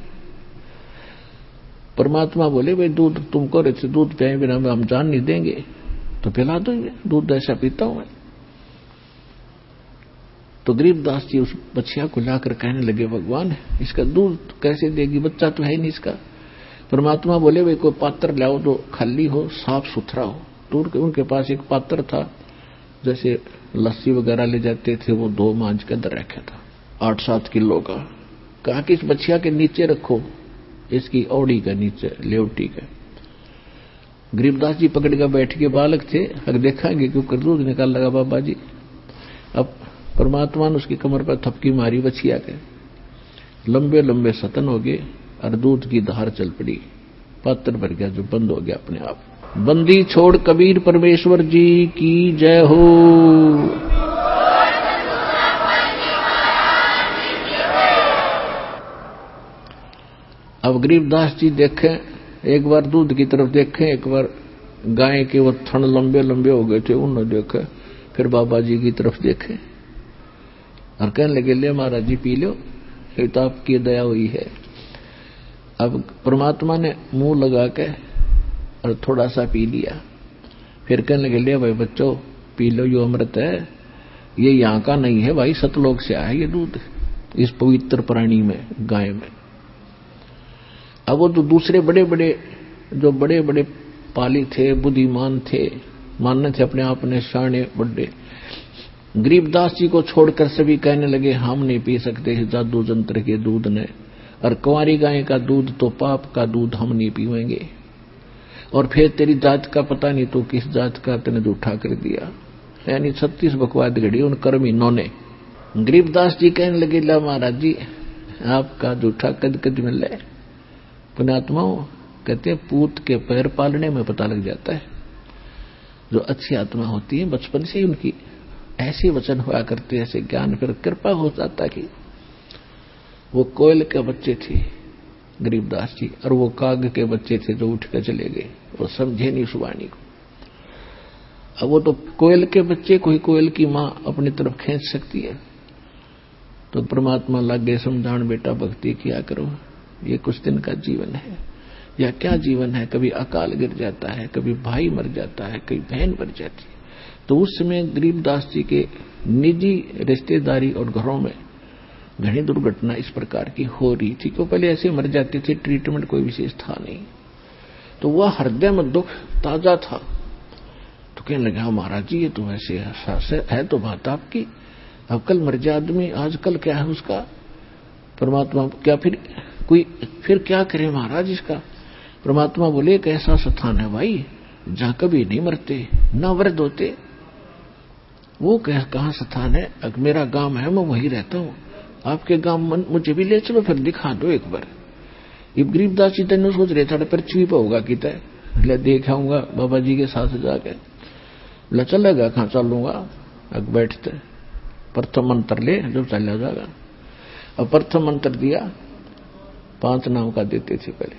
परमात्मा बोले, भाई दूध तुमको रहे दूध पिए बिना हम जान नहीं देंगे, तो पिला दो, दूध ऐसा पीता हूं मैं। तो गरीबदास जी उस बच्चिया को लाकर कहने लगे, भगवान इसका दूध कैसे देगी, बच्चा तो है ही नहीं इसका। परमात्मा बोले, भाई कोई पात्र लाओ जो खाली हो, साफ सुथरा हो। तो उनके पास एक पात्र था, जैसे लस्सी वगैरह ले जाते थे, वो दो मांझ के अंदर रखा था, आठ सात किलो का। कहा कि इस बच्चिया के नीचे रखो, इसकी औड़ी का नीचे, लेवटी का। गरीबदास जी पकड़ कर बैठ के, बालक थे, अगर देखेंगे क्यों दूध निकाल लगा बाबा जी। अब परमात्मा ने उसकी कमर पर थपकी मारी बच्चिया के, लंबे लंबे सतन हो गए और दूध की धार चल पड़ी, पात्र भर गया जो बंद हो गया अपने आप। बंदी छोड़ कबीर परमेश्वर जी की जय हो। अब गरीबदास जी देखें, एक बार दूध की तरफ देखें, एक बार गाय के वो थन लंबे लंबे हो गए थे, उन्होंने देखे फिर बाबा जी की तरफ देखे और कहने लगे, ले महाराज जी पी लो, ये तो आपकी दया हुई है। अब परमात्मा ने मुंह लगा के और थोड़ा सा पी लिया। फिर कहने लगे, ले भाई बच्चों पी लो, यो अमृत है, ये यहाँ का नहीं है भाई, सतलोक से आया ये दूध, इस पवित्र प्राणी में, गाय में। अब वो तो दूसरे बड़े बड़े जो बड़े बड़े पाली थे, बुद्धिमान थे, मानने थे अपने आप ने शाने बड़े, गरीबदास जी को छोड़कर सभी कहने लगे हम नहीं पी सकते इस जादू जंत्र के दूध ने, और कुंवारी गाय का दूध तो पाप का दूध, हम नहीं पीवेंगे। और फिर तेरी जात का पता नहीं तो किस जात का तने झूठा कर दिया, यानी छत्तीस बकवाद घड़ी उन कर्मीनों ने। गरीबदास जी कहने लगे, ला महाराज जी आपका झूठा कद कद मिल है। पुण्यात्माओं कहते हैं पूत के पैर पालने में पता लग जाता है। जो अच्छी आत्मा होती है बचपन से ही उनकी ऐसे वचन हुआ करते, ऐसे ज्ञान, फिर कृपा हो जाता कि वो कोयल के बच्चे थे गरीबदास जी, और वो काग के बच्चे थे जो उठ कर चले गए, वो समझे नहीं उस वाणी को। अब वो तो कोयल के बच्चे को ही कोयल की मां अपनी तरफ खींच सकती है, तो परमात्मा लग गए समझान, बेटा भक्ति किया करो, ये कुछ दिन का जीवन है। या क्या जीवन है, कभी अकाल गिर जाता है, कभी भाई मर जाता है, कभी बहन मर जाती है। तो उस समय गरीबदास जी के निजी रिश्तेदारी और घरों में घनी दुर्घटना इस प्रकार की हो रही थी, क्यों पहले ऐसे मर जाते थे, ट्रीटमेंट कोई विशेष था नहीं। तो वह हृदय में दुख ताजा था, तो कहने लगा महाराज जी ये तो वैसे है तो बात आपकी, अब कल मर जाए आदमी, आजकल क्या है उसका। परमात्मा क्या फिर कोई फिर क्या करे महाराज इसका। परमात्मा बोले एक ऐसा स्थान है भाई जहां कभी नहीं मरते ना वृद्ध होते। वो कहां स्थान है, अगर मेरा गांव है मैं वहीं रहता हूं, आपके गांव मुझे भी ले चलो, फिर दिखा दो एक बार। ये गरीबदास जी तेन सोच रहे थे पृथ्वी पर होगा कि तय देखाऊंगा बाबा जी के साथ जाके, बोला चलेगा कहां चलूंगा। अब बैठते प्रथम मंत्र ले जब चला जाएगा। अब प्रथम मंत्र दिया, पांच नाम का देते थे पहले,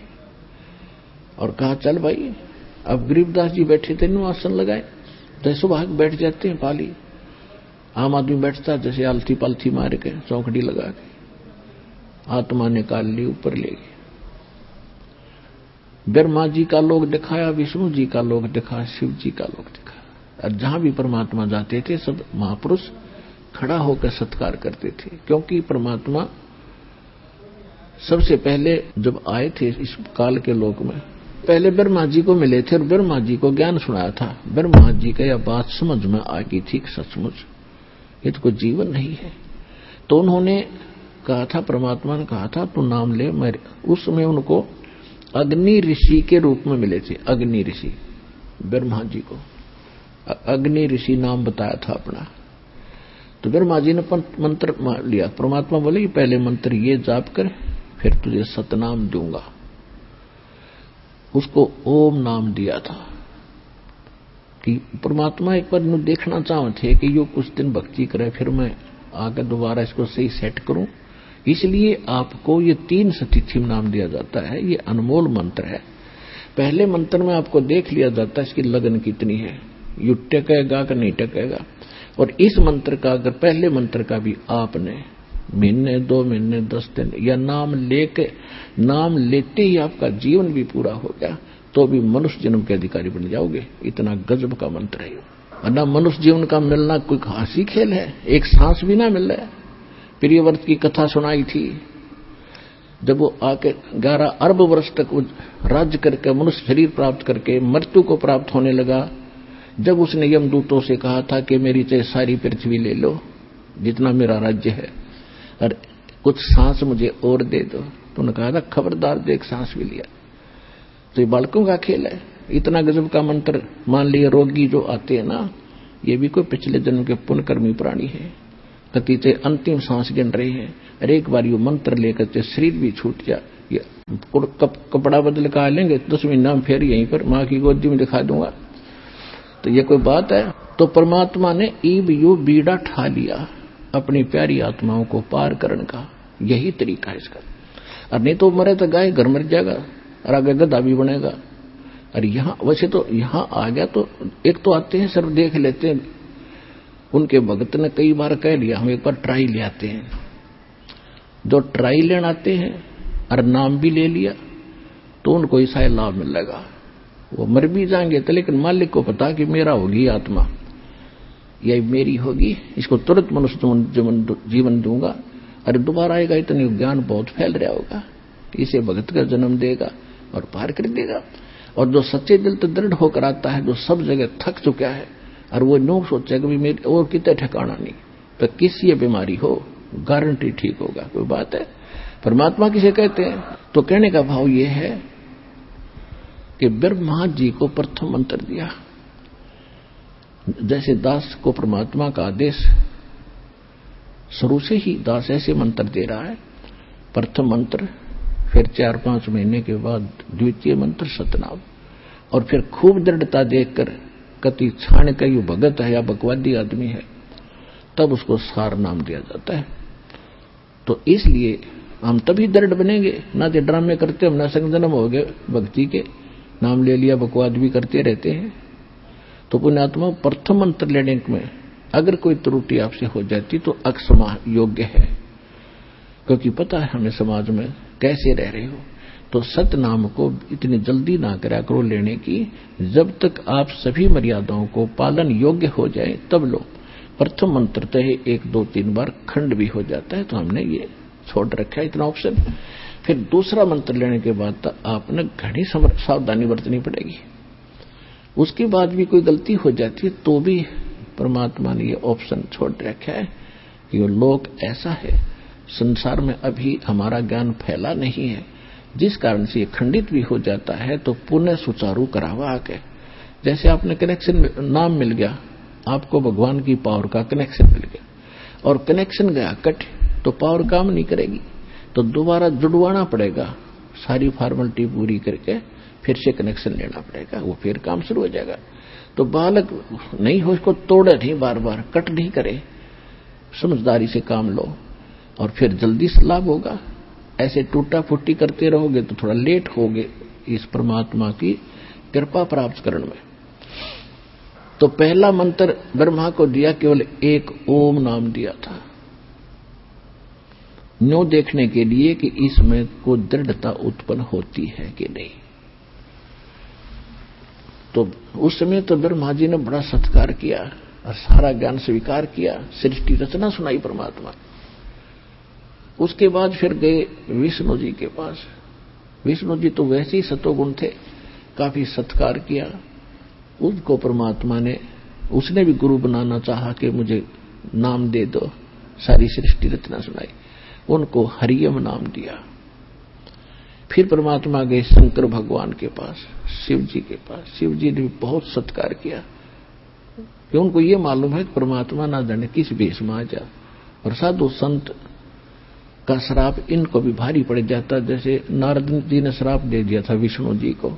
और कहा चल भाई। अब गरीबदास जी बैठे थे, नु आसन लगाए, जैसो भाग बैठ जाते हैं पाली, आम आदमी बैठता जैसे आलथी पालथी मार के चौकड़ी लगा के, आत्मा ने काल ली ऊपर ले गए। ब्रह्मा जी का लोग दिखाया, विष्णु जी का लोग दिखा, शिव जी का लोग दिखा, और जहां भी परमात्मा जाते थे सब महापुरुष खड़ा होकर सत्कार करते थे, क्योंकि परमात्मा सबसे पहले जब आए थे इस काल के लोक में, पहले ब्रह्मा जी को मिले थे और ब्रह्मा जी को ज्ञान सुनाया था। ब्रह्मा जी का यह बात समझ में आ गई थी, सचमुच ये तो कोई जीवन नहीं है। तो उन्होंने कहा था, परमात्मा ने कहा था तू नाम ले। मैं उस समय उनको अग्नि ऋषि के रूप में मिले थे, अग्नि ऋषि ब्रह्मा जी को अग्नि ऋषि नाम बताया था अपना। तो ब्रह्मा जी ने मंत्र लिया, परमात्मा बोले पहले मंत्र ये जाप कर, फिर तुझे सतनाम दूंगा। उसको ओम नाम दिया था कि परमात्मा एक बार देखना चाहते कि यो कुछ दिन भक्ति करे, फिर मैं आकर दोबारा इसको सही सेट करूं। इसलिए आपको ये तीन सतिथि नाम दिया जाता है। ये अनमोल मंत्र है। पहले मंत्र में आपको देख लिया जाता है इसकी लगन कितनी है, यू टकेगा कि नहीं टकेगा। और इस मंत्र का अगर पहले मंत्र का भी आपने महीने दो महीने दस दिन या नाम लेके नाम लेते ही आपका जीवन भी पूरा हो गया, तो भी मनुष्य जन्म के अधिकारी बन जाओगे। इतना गजब का मंत्र है। वरना मनुष्य जीवन का मिलना कोई हंसी खेल है, एक सांस भी ना मिल रहा है। प्रियव्रत की कथा सुनाई थी, जब वो आके ग्यारह अरब वर्ष तक राज्य करके मनुष्य शरीर प्राप्त करके मृत्यु को प्राप्त होने लगा, जब उसने यमदूतों से कहा था कि मेरी चाहे सारी पृथ्वी ले लो जितना मेरा राज्य है, और कुछ सांस मुझे और दे दो, तो उन्होंने कहा था खबरदार दे, एक सांस भी लिया। तो ये बालकों का खेल है। इतना गजब का मंत्र। मान लिया रोगी जो आते हैं ना, ये भी कोई पिछले जन्म के पुण्यकर्मी प्राणी है, कति से अंतिम सांस गिन रहे हैं, और एक बार ये मंत्र लेकर शरीर भी छूट जा, ये कप, कपड़ा बदल कर लेंगे दस महीना फिर यहीं पर माँ की गोदी में दिखा दूंगा। तो ये कोई बात है। तो परमात्मा ने ईब यू बीड़ा ठा लिया अपनी प्यारी आत्माओं को पार करने का, यही तरीका है इसका। और नहीं तो मरे तो गाय घर मर जाएगा और आगे गधा भी बनेगा। और यहाँ वैसे तो यहाँ आ गया तो एक तो आते हैं सिर्फ देख लेते हैं, उनके भगत ने कई बार कह लिया हम एक बार ट्राई ले आते हैं। जो ट्राई लेने आते हैं और नाम भी ले लिया तो उनको ऐसा लाभ मिलेगा, वो मर भी जाएंगे तो लेकिन मालिक को पता कि मेरा होगी आत्मा, यही मेरी होगी, इसको तुरंत मनुष्य जीवन दूंगा। अरे दोबारा आएगा, इतनी ज्ञान बहुत फैल रहा होगा, इसे भगत का जन्म देगा और पार कर देगा। और जो सच्चे दिल तो दृढ़ होकर आता है, जो सब जगह थक चुका है और वो नो सोचेगा कि मेरे और कितने ठिकाना नहीं, तो किसी ये बीमारी हो गारंटी ठीक होगा। कोई बात है। परमात्मा किसे कहते हैं? तो कहने का भाव ये है कि ब्रह्मा जी को प्रथम मंत्र दिया। जैसे दास को परमात्मा का आदेश शुरू से ही दास ऐसे मंत्र दे रहा है, प्रथम मंत्र, फिर चार पांच महीने के बाद द्वितीय मंत्र सतनाम, और फिर खूब दृढ़ता देखकर कति छाण का यू भगत है या बकवादी आदमी है, तब उसको सार नाम दिया जाता है। तो इसलिए हम तभी दृढ़ बनेंगे, ना तो ड्रामे करते हम ना संजनम हो गए भक्ति के, नाम ले लिया बकवाद भी करते रहते हैं। तो पुण्यात्मा प्रथम मंत्र लेने में अगर कोई त्रुटि आपसे हो जाती तो अक्षमा योग्य है, क्योंकि पता है हमें समाज में कैसे रह रहे हो। तो सत नाम को इतनी जल्दी ना करा करो लेने की, जब तक आप सभी मर्यादाओं को पालन योग्य हो जाए तब लो। प्रथम मंत्र तो एक दो तीन बार खंड भी हो जाता है, तो हमने ये छोड़ रखा है इतना ऑप्शन। फिर दूसरा मंत्र लेने के बाद तो आपने घनी सावधानी बरतनी पड़ेगी। उसके बाद भी कोई गलती हो जाती है तो भी परमात्मा ने ये ऑप्शन छोड़ रखा है कि वो लोक ऐसा है, संसार में अभी हमारा ज्ञान फैला नहीं है, जिस कारण से ये खंडित भी हो जाता है, तो पुनः सुचारू करावा आके। जैसे आपने कनेक्शन नाम मिल गया, आपको भगवान की पावर का कनेक्शन मिल गया, और कनेक्शन गया कट तो पावर काम नहीं करेगी, तो दोबारा जुड़वाना पड़ेगा, सारी फॉर्मेलिटी पूरी करके फिर से कनेक्शन लेना पड़ेगा, वो फिर काम शुरू हो जाएगा। तो बालक नहीं हो, इसको तोड़े नहीं, बार बार कट नहीं करे, समझदारी से काम लो और फिर जल्दी से लाभ होगा। ऐसे टूटा फुट्टी करते रहोगे तो थोड़ा लेट होगे इस परमात्मा की कृपा प्राप्त करने में। तो पहला मंत्र ब्रह्मा को दिया, केवल एक ओम नाम दिया था, न्यों देखने के लिए कि इसमें को दृढ़ता उत्पन्न होती है कि नहीं। तो उस समय तो ब्रह्मा जी ने बड़ा सत्कार किया और सारा ज्ञान स्वीकार किया, सृष्टि रचना सुनाई परमात्मा। उसके बाद फिर गए विष्णु जी के पास। विष्णु जी तो वैसे ही सतोगुण थे, काफी सत्कार किया उसको परमात्मा ने। उसने भी गुरु बनाना चाहा कि मुझे नाम दे दो, सारी सृष्टि रचना सुनाई, उनको हरियम नाम दिया। फिर परमात्मा गए शंकर भगवान के पास, शिव जी के पास। शिव जी ने भी बहुत सत्कार किया कि उनको ये मालूम है कि परमात्मा ना जाने किस भेष में आ जा, और साधु संत का श्राप इनको भी भारी पड़ जाता। जैसे नारद जी ने श्राप दे दिया था विष्णु जी को,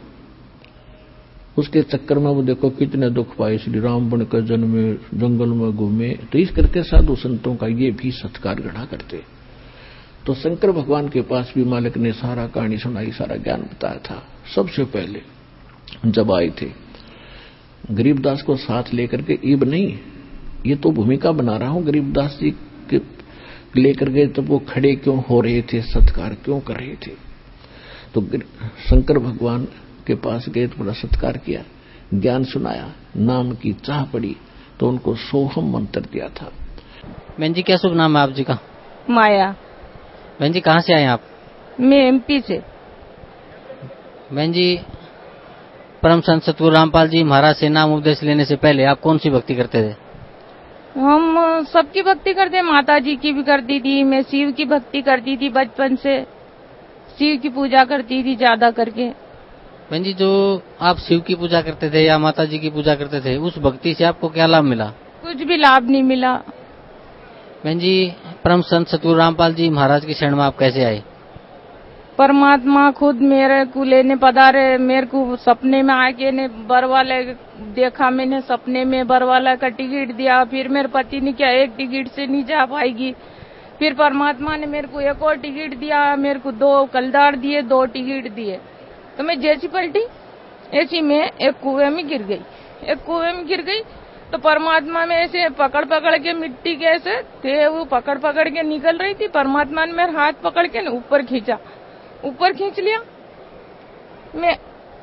उसके चक्कर में वो देखो कितने दुख पाए, श्री राम बन कर जन्मे, जंगल में घूमे। तो इस करके साधु संतों का ये भी सत्कार गढ़ा करते। तो शंकर भगवान के पास भी मालिक ने सारा कहानी सुनाई, सारा ज्ञान बताया था। सबसे पहले जब आए थे गरीबदास को साथ लेकर के, इब नहीं, ये तो भूमिका बना रहा हूं, गरीबदास जी के लेकर गए तब वो खड़े क्यों हो रहे थे, सत्कार क्यों कर रहे थे। तो शंकर भगवान के पास गए तो बड़ा सत्कार किया, ज्ञान सुनाया, नाम की चाह पड़ी, तो उनको सोहम मंत्र दिया था। बहन जी क्या शुभ नाम है आप जी का? माया। बहन जी कहाँ से आए आप? मैं एमपी से। बहन जी परम संत सतगुरु रामपाल जी महाराज से नाम उपदेश लेने से पहले आप कौन सी भक्ति करते थे? हम सबकी भक्ति करते, माता जी की भी करती थी, मैं शिव की भक्ति करती थी, बचपन से शिव की पूजा करती थी ज्यादा करके। बहन जी जो आप शिव की पूजा करते थे या माता जी की पूजा करते थे, उस भक्ति से आपको क्या लाभ मिला? कुछ भी लाभ नहीं मिला। बहन जी परम संत सतगुरु रामपाल जी महाराज की शरण में आप कैसे आए? परमात्मा खुद मेरे को लेने पधारे, मेरे को सपने में आके ने बर वाले देखा, मैंने सपने में बर वाला का टिकट दिया। फिर मेरे पति ने क्या एक टिकट से नहीं जा पाएगी, फिर परमात्मा ने मेरे को एक और टिकट दिया, मेरे को दो कलदार दिए, दो टिकट दिए। तो मैं जैसी पलटी ऐसी मैं एक कुएं में गिर गई। एक कुएं में गिर गई तो परमात्मा में ऐसे पकड़ पकड़ के मिट्टी के ऐसे थे, वो पकड़ पकड़ के निकल रही थी। परमात्मा ने मेरा हाथ पकड़ के ऊपर खींचा, ऊपर खींच लिया, मैं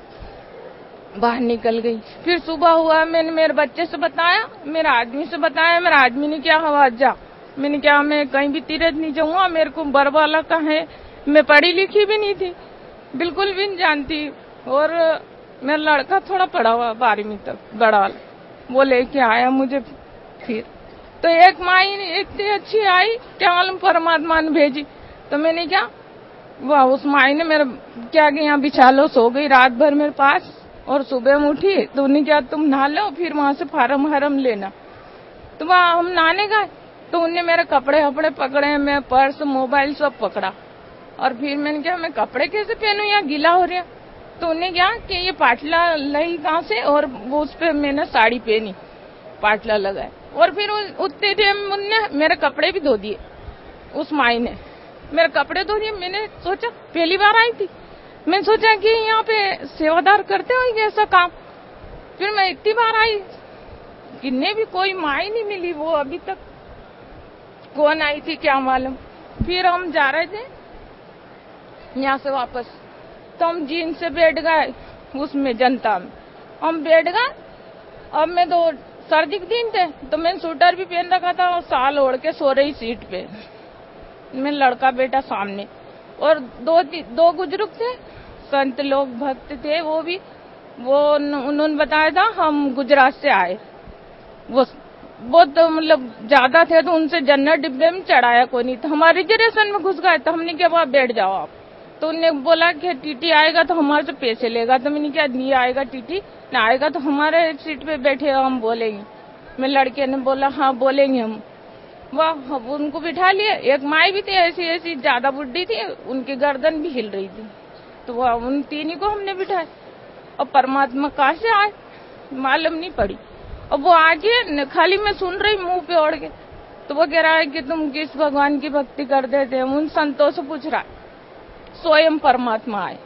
बाहर निकल गई। फिर सुबह हुआ, मैंने मेरे बच्चे से बताया, मेरे आदमी से बताया। मेरा आदमी ने क्या हवा जा, मैंने क्या मैं कहीं भी तीरथ नहीं जाऊंगा, मेरे को बरवाला का है। मैं पढ़ी लिखी भी नहीं थी, बिल्कुल भी नहीं जानती। और मेरा लड़का थोड़ा पढ़ा हुआ बारहवीं तक, बड़ा वाला, वो लेके आया मुझे। फिर तो एक माई इतनी अच्छी आई, क्या मालूम परमात्मा ने भेजी। तो मैंने क्या, वाह, उस माई ने मेरा क्या कि यहाँ बिछा लो, सो गई रात भर मेरे पास। और सुबह में उठी तो उन्हें क्या, तुम नहा लो, फिर वहां से फार्म हरम लेना। तो वहां हम नहाने गए तो उन्हें मेरे कपड़े वपड़े पकड़े, मैं पर्स मोबाइल सब पकड़ा। और फिर मैंने क्या, मैं कपड़े कैसे पहनूं, यहाँ गीला हो रहा। तो उन्हें क्या कि ये पाटला लाई कहाँ से, और वो उस पर मैंने साड़ी पहनी, पाटला लगाए। और फिर उतने टाइम उनने मेरे कपड़े भी धो दिए, उस माई ने मेरे कपड़े धो दिए। मैंने सोचा, पहली बार आई थी, मैंने सोचा कि यहाँ पे सेवादार करते हो ऐसा काम। फिर मैं इतनी बार आई, किन्ने भी कोई माई नहीं मिली, वो अभी तक कौन आई थी क्या मालूम। फिर हम जा रहे थे यहाँ से वापस, तो हम जीन से बैठ गए उसमें जनता में, हम बैठ गए। अब मैं तो सर्दी के दिन थे तो मैंने स्वेटर भी पहन रखा था, और साल ओढ़ के सो रही सीट पे, मैं लड़का बेटा सामने। और दो दो बुजुर्ग थे, संत लोग, भक्त थे, वो भी वो उन्होंने बताया था हम गुजरात से आए। वो बहुत तो मतलब ज्यादा थे, तो उनसे जनरल डिब्बे में चढ़ाया कोई नहीं, तो हमारे रिजर्वेशन में घुस गए। तो हमने क्या, वहां बैठ जाओ आप। तो उन्होंने बोला कि टीटी आएगा तो हमारे से पैसे लेगा। तो मैंने क्या, नहीं आएगा टीटी, ना आएगा तो हमारे सीट पे बैठे हम बोलेंगे। मैं लड़के ने बोला हाँ बोलेंगे हम। वाह, उनको बिठा लिया। एक माई भी थी ऐसी ऐसी, ज्यादा बुढ़ी थी, उनकी गर्दन भी हिल रही थी। तो वह उन तीनों को हमने बिठाया। और परमात्मा कहाँ से आए मालूम नहीं पड़ी। और वो आगे खाली मैं सुन रही मुंह पे ओढ़ के। तो वो कह रहा है कि तुम किस भगवान की भक्ति करते थे। उन संतों से पूछ रहा, स्वयं परमात्मा आए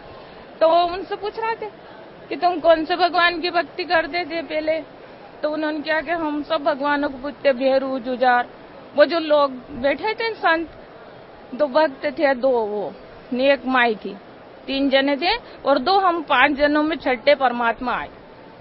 तो वो उनसे पूछ रहे थे कि तुम कौन से भगवान की भक्ति करते थे पहले। तो उन्होंने क्या कि हम सब भगवानों को पूछते, भेरू जुजार। वो जो लोग बैठे थे संत, दो भक्त थे, दो वो एक माई थी, तीन जने थे, और दो हम पांच जनों में छठे परमात्मा आए।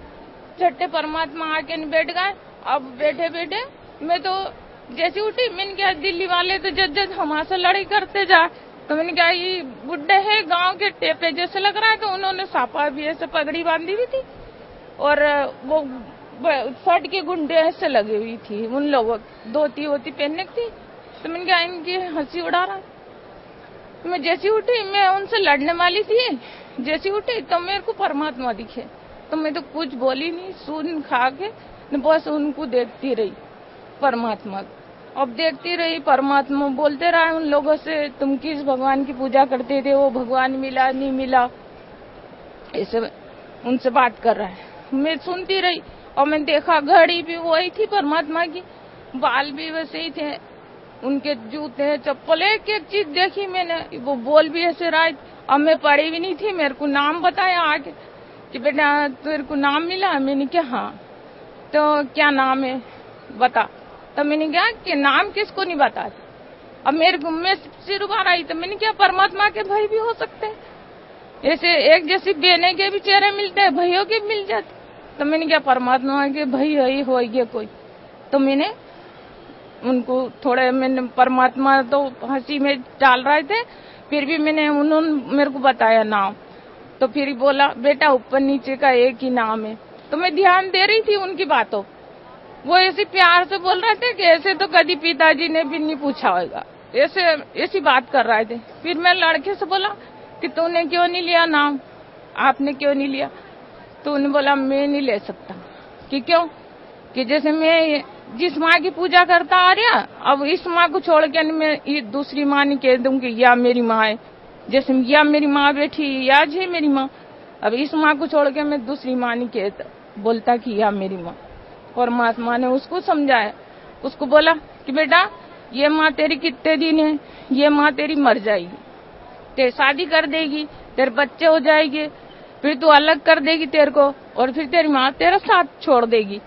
छठे परमात्मा आके बैठ गए। अब बैठे बैठे मैं तो जैसी उठी, मैंने क्या, दिल्ली वाले तो जज जज हमारे लड़ाई करते जा। तो मैंने क्या, ये बुड्ढे है गांव के टेपे जैसे लग रहा है। तो उन्होंने सापा भी ऐसे पगड़ी बांधी हुई थी, और वो शर्ट की गुंडे ऐसे लगी हुई थी उन लोगों, धोती वोती पहनने की। तो मैंने क्या, इनकी हंसी उड़ा रहा। मैं जैसी उठी, मैं उनसे लड़ने वाली थी, जैसी उठी तो मेरे को परमात्मा दिखे। तो मैं तो कुछ बोली नहीं, सुन खा के बस उनको देखती रही परमात्मा। अब देखती रही, परमात्मा बोलते रहा उन लोगों से, तुम किस भगवान की पूजा करते थे, वो भगवान मिला नहीं मिला, ऐसे उनसे बात कर रहा है। मैं सुनती रही। और मैंने देखा घड़ी भी वही थी परमात्मा की, बाल भी वैसे ही थे, उनके जूते चप्पल एक एक चीज देखी मैंने। वो बोल भी ऐसे रहा। अब मैं पढ़ी भी नहीं थी, मेरे को नाम बताया आगे कि बेटा तेरे को नाम मिला। मैंने क्या, हाँ। तो क्या नाम है बता। तो मैंने क्या कि नाम किसको नहीं बताते। अब मेरे को मैं सिर उबार आई। तो मैंने क्या, परमात्मा के भाई भी हो सकते हैं, ऐसे एक जैसी बहने के भी चेहरे मिलते हैं, भाइयों के भी मिल जाते। तो मैंने क्या, परमात्मा के भाई है हो गया कोई। तो मैंने उनको थोड़े, मैंने परमात्मा तो हंसी में डाल रहे थे, फिर भी मैंने उन्होंने मेरे को बताया नाम। तो फिर बोला, बेटा ऊपर नीचे का एक ही नाम है। तो मैं ध्यान दे रही थी उनकी बातों। वो ऐसे प्यार से बोल रहे थे कि ऐसे तो कभी पिताजी ने भी नहीं पूछा होगा, ऐसे ऐसी बात कर रहे थे। फिर मैं लड़के से बोला कि तूने क्यों नहीं लिया नाम, आपने क्यों नहीं लिया। तो उन्होंने बोला, मैं नहीं ले सकता। कि क्यों? कि जैसे मैं जिस माँ की पूजा करता आ रहा, अब इस माँ को छोड़ के मैं दूसरी माँ नहीं कह दूं कि या मेरी माँ है। जैसे या मेरी माँ बैठी, या है मेरी माँ। अब इस माँ को छोड़ के मैं दूसरी माँ नहीं कहता, बोलता कि या मेरी माँ। परमात्मा ने उसको समझाया, उसको बोला कि बेटा ये माँ तेरी कितने दिन है, ये माँ तेरी मर जाएगी, तेरी शादी कर देगी, तेरे बच्चे हो जाएंगे, फिर तू अलग कर देगी तेरे को, और फिर तेरी माँ तेरा साथ छोड़ देगी,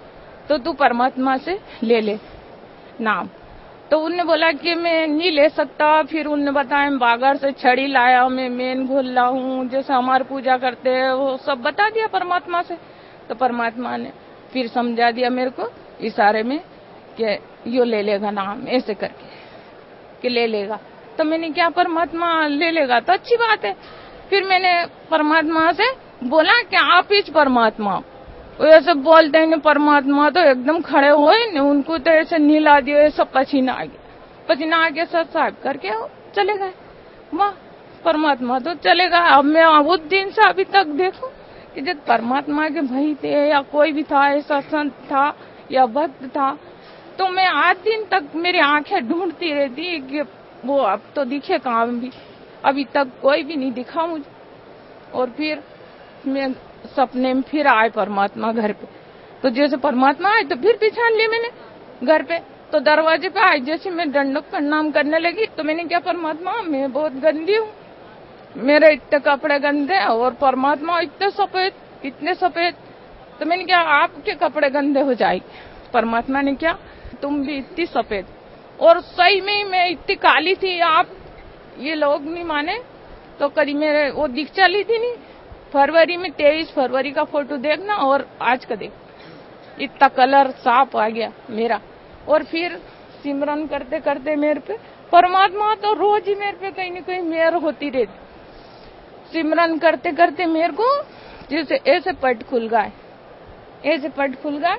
तो तू परमात्मा से ले ले नाम। तो उनने बोला कि मैं नहीं ले सकता। फिर उनने बताया बागर से छड़ी लाया, मैं मेन घोल हूँ, जैसे हमारे पूजा करते हैं वो सब बता दिया परमात्मा से। तो परमात्मा ने फिर समझा दिया मेरे को इशारे में कि यो ले लेगा नाम, ऐसे करके कि ले लेगा। तो मैंने क्या परमात्मा ले लेगा तो अच्छी बात है। फिर मैंने परमात्मा से बोला कि आप ही परमात्मा। ऐसे बोलते हैं परमात्मा तो एकदम खड़े हुए न, उनको तो ऐसे नीला दियो, ऐसा पसीना आ गया। पसीना आगे सब साफ करके चले गए। वाह, परमात्मा तो चलेगा। अब मैं उस दिन से अभी तक देखो कि जब परमात्मा के भाई थे या कोई भी था, ऐसा संत था या भक्त था, तो मैं आज दिन तक मेरी आंखें ढूंढती रहती कि वो अब तो दिखे कहाँ भी। अभी तक कोई भी नहीं दिखा मुझे। और फिर मैं सपने में फिर आए परमात्मा घर पे। तो जैसे परमात्मा आए तो फिर पहचान लिया मैंने घर पे। तो दरवाजे पे आए, जैसे मैं दंडक प्रणाम करने लगी तो मैंने क्या परमात्मा मैं बहुत गंदी हूँ, मेरे इतने कपड़े गंदे और परमात्मा इतने सफेद इतने सफेद। तो मैंने क्या आपके कपड़े गंदे हो जाएंगे। परमात्मा ने क्या तुम भी इतनी सफेद। और सही में मैं इतनी काली थी, आप ये लोग नहीं माने तो कभी मेरे वो दिख चली थी नहीं। फरवरी में तेईस फरवरी का फोटो देखना और आज का देख, इतना कलर साफ आ गया मेरा। और फिर सिमरन करते करते मेरे पे परमात्मा तो रोज ही मेरे पे कहीं न कहीं मेहर होती रहती। सिमरन करते करते मेरे को जैसे ऐसे पट खुल गए, ऐसे पट खुल गए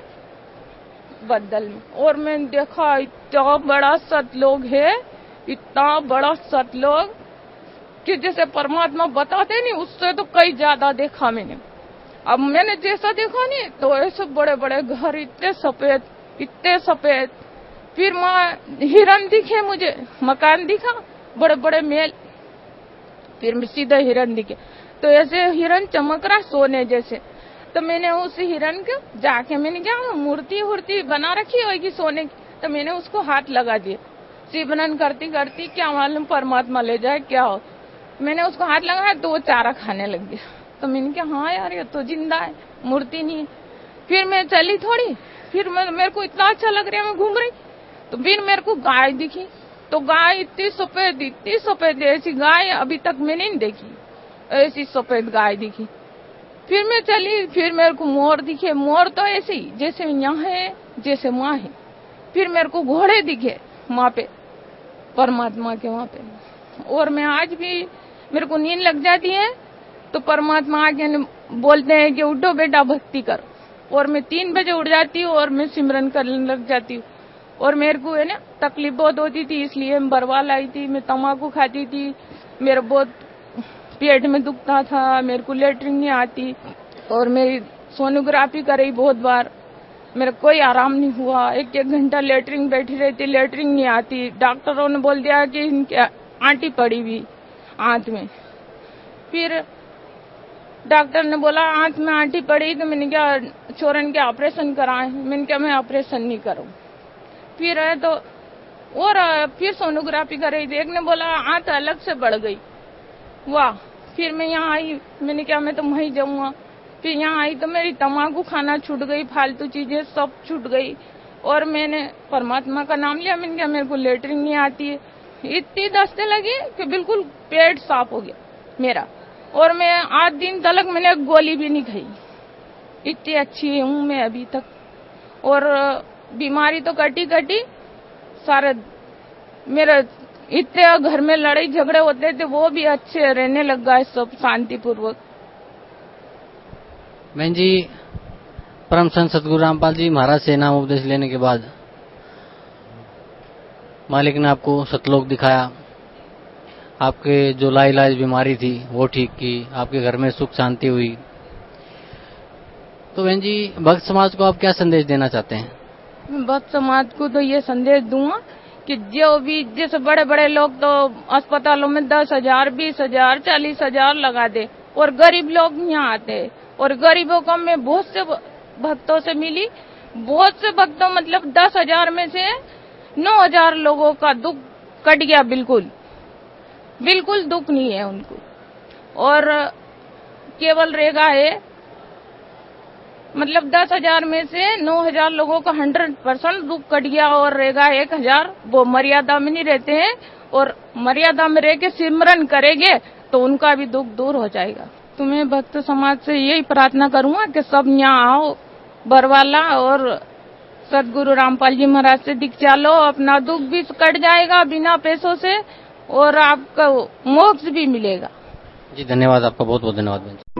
बदल में। और मैंने देखा इतना बड़ा सतलोक है, इतना बड़ा सतलोक कि जैसे परमात्मा बताते नहीं उससे तो कई ज्यादा देखा मैंने। अब मैंने जैसा देखा नहीं तो ऐसे बड़े बड़े घर इतने सफेद इतने सफेद। फिर वहाँ हिरन दिखे मुझे, मकान दिखा बड़े बड़े महल, फिर सीधे हिरन दिखे। तो ऐसे हिरन चमक रहा सोने जैसे। तो मैंने उस हिरन को जाके मैंने क्या मूर्ति हुर्ती बना रखी होगी सोने की, तो मैंने उसको हाथ लगा दिया। सिमरन करती करती क्या मालूम परमात्मा ले जाए क्या हो। मैंने उसको हाथ लगाया तो वो चारा खाने लग गया। तो मैंने कहा हाँ यार ये तो जिंदा है, मूर्ति नहीं है। फिर मैं चली थोड़ी, फिर मैं, मेरे को इतना अच्छा लग रहा है, मैं घूम रही। तो फिर मेरे को गाय दिखी। तो गाय इतनी सफेद इतनी सफेद, ऐसी गाय अभी तक मैंने नहीं देखी, ऐसी सफेद गाय दिखी। फिर मैं चली, फिर मेरे को मोर दिखे। मोर तो ऐसे ही जैसे यहाँ है जैसे वहाँ है। फिर मेरे को घोड़े दिखे वहाँ पे परमात्मा के वहाँ पे। और मैं आज भी मेरे को नींद लग जाती है तो परमात्मा आके बोलते हैं कि उठो बेटा भक्ति करो। और मैं तीन बजे उठ जाती हूँ और मैं सिमरन करने लग जाती हूँ। और मेरे को है ना तकलीफ बहुत होती थी, इसलिए मैं बरवाल आई थी, मैं तम्बाकू खाती थी, मेरा बहुत पेट में दुखता था, मेरे को लेटरिन नहीं आती। और मेरी सोनोग्राफी कराई बहुत बार, मेरा कोई आराम नहीं हुआ। एक एक घंटा लेटरिन बैठी रहती, लेटरिन नहीं आती। डॉक्टरों ने बोल दिया कि इनके आंटी पड़ी हुई आंत में। फिर डॉक्टर ने बोला आंत में आंटी पड़ी, तो मैंने क्या छोरन के ऑपरेशन कराए। मैंने क्या मैं ऑपरेशन नहीं करूँ। फिर है तो और फिर सोनोग्राफी कराई, एक ने बोला आंत अलग से बढ़ गई। वाह, फिर मैं यहाँ आई, मैंने क्या मैं तो वहीं जाऊंगा। फिर यहाँ आई तो मेरी तम्बाकू खाना छूट गई, फालतू चीजें सब छूट गई। और मैंने परमात्मा का नाम लिया, मैंने क्या मेरे को लेटरिन नहीं आती है। इतनी दस्ते लगी कि बिल्कुल पेट साफ हो गया मेरा। और मैं आठ दिन तक मैंने एक गोली भी नहीं खाई, इतनी अच्छी हूँ मैं अभी तक। और बीमारी तो कटी कटी सारे मेरे इतने घर में लड़ाई झगड़े होते थे वो भी अच्छे रहने लग गए, सब शांतिपूर्वक। बहन जी, परम संत सतगुरु रामपाल जी महाराज से नाम उपदेश लेने के बाद मालिक ने आपको सतलोक दिखाया, आपके जो लाइलाज बीमारी थी वो ठीक की, आपके घर में सुख शांति हुई। तो बहन जी, भक्त समाज को आप क्या संदेश देना चाहते हैं? मैं भक्त समाज को तो ये संदेश दूंगा कि जो भी जैसे बड़े बड़े लोग तो अस्पतालों में दस हजार बीस हजार चालीस हजार लगा दे, और गरीब लोग यहाँ आते। और गरीबों को मैं बहुत से भक्तों से मिली, बहुत से भक्तों मतलब दस हजार में से नौ हजार लोगों का दुख कट गया, बिल्कुल बिल्कुल दुख नहीं है उनको। और केवल रहेगा है, मतलब दस हजार में से नौ हजार लोगों का हंड्रेड परसेंट दुख कट गया और रहेगा एक हजार वो मर्यादा में नहीं रहते हैं और मर्यादा में रह के सिमरन करेंगे तो उनका भी दुख दूर हो जाएगा। तो मैं भक्त समाज से यही प्रार्थना करूंगा कि सब यहाँ आओ बरवाला और सदगुरु रामपाल जी महाराज से दीक्षा लो, अपना दुख भी कट जाएगा बिना पैसों से और आपका मोक्ष भी मिलेगा। जी धन्यवाद, आपका बहुत बहुत धन्यवाद।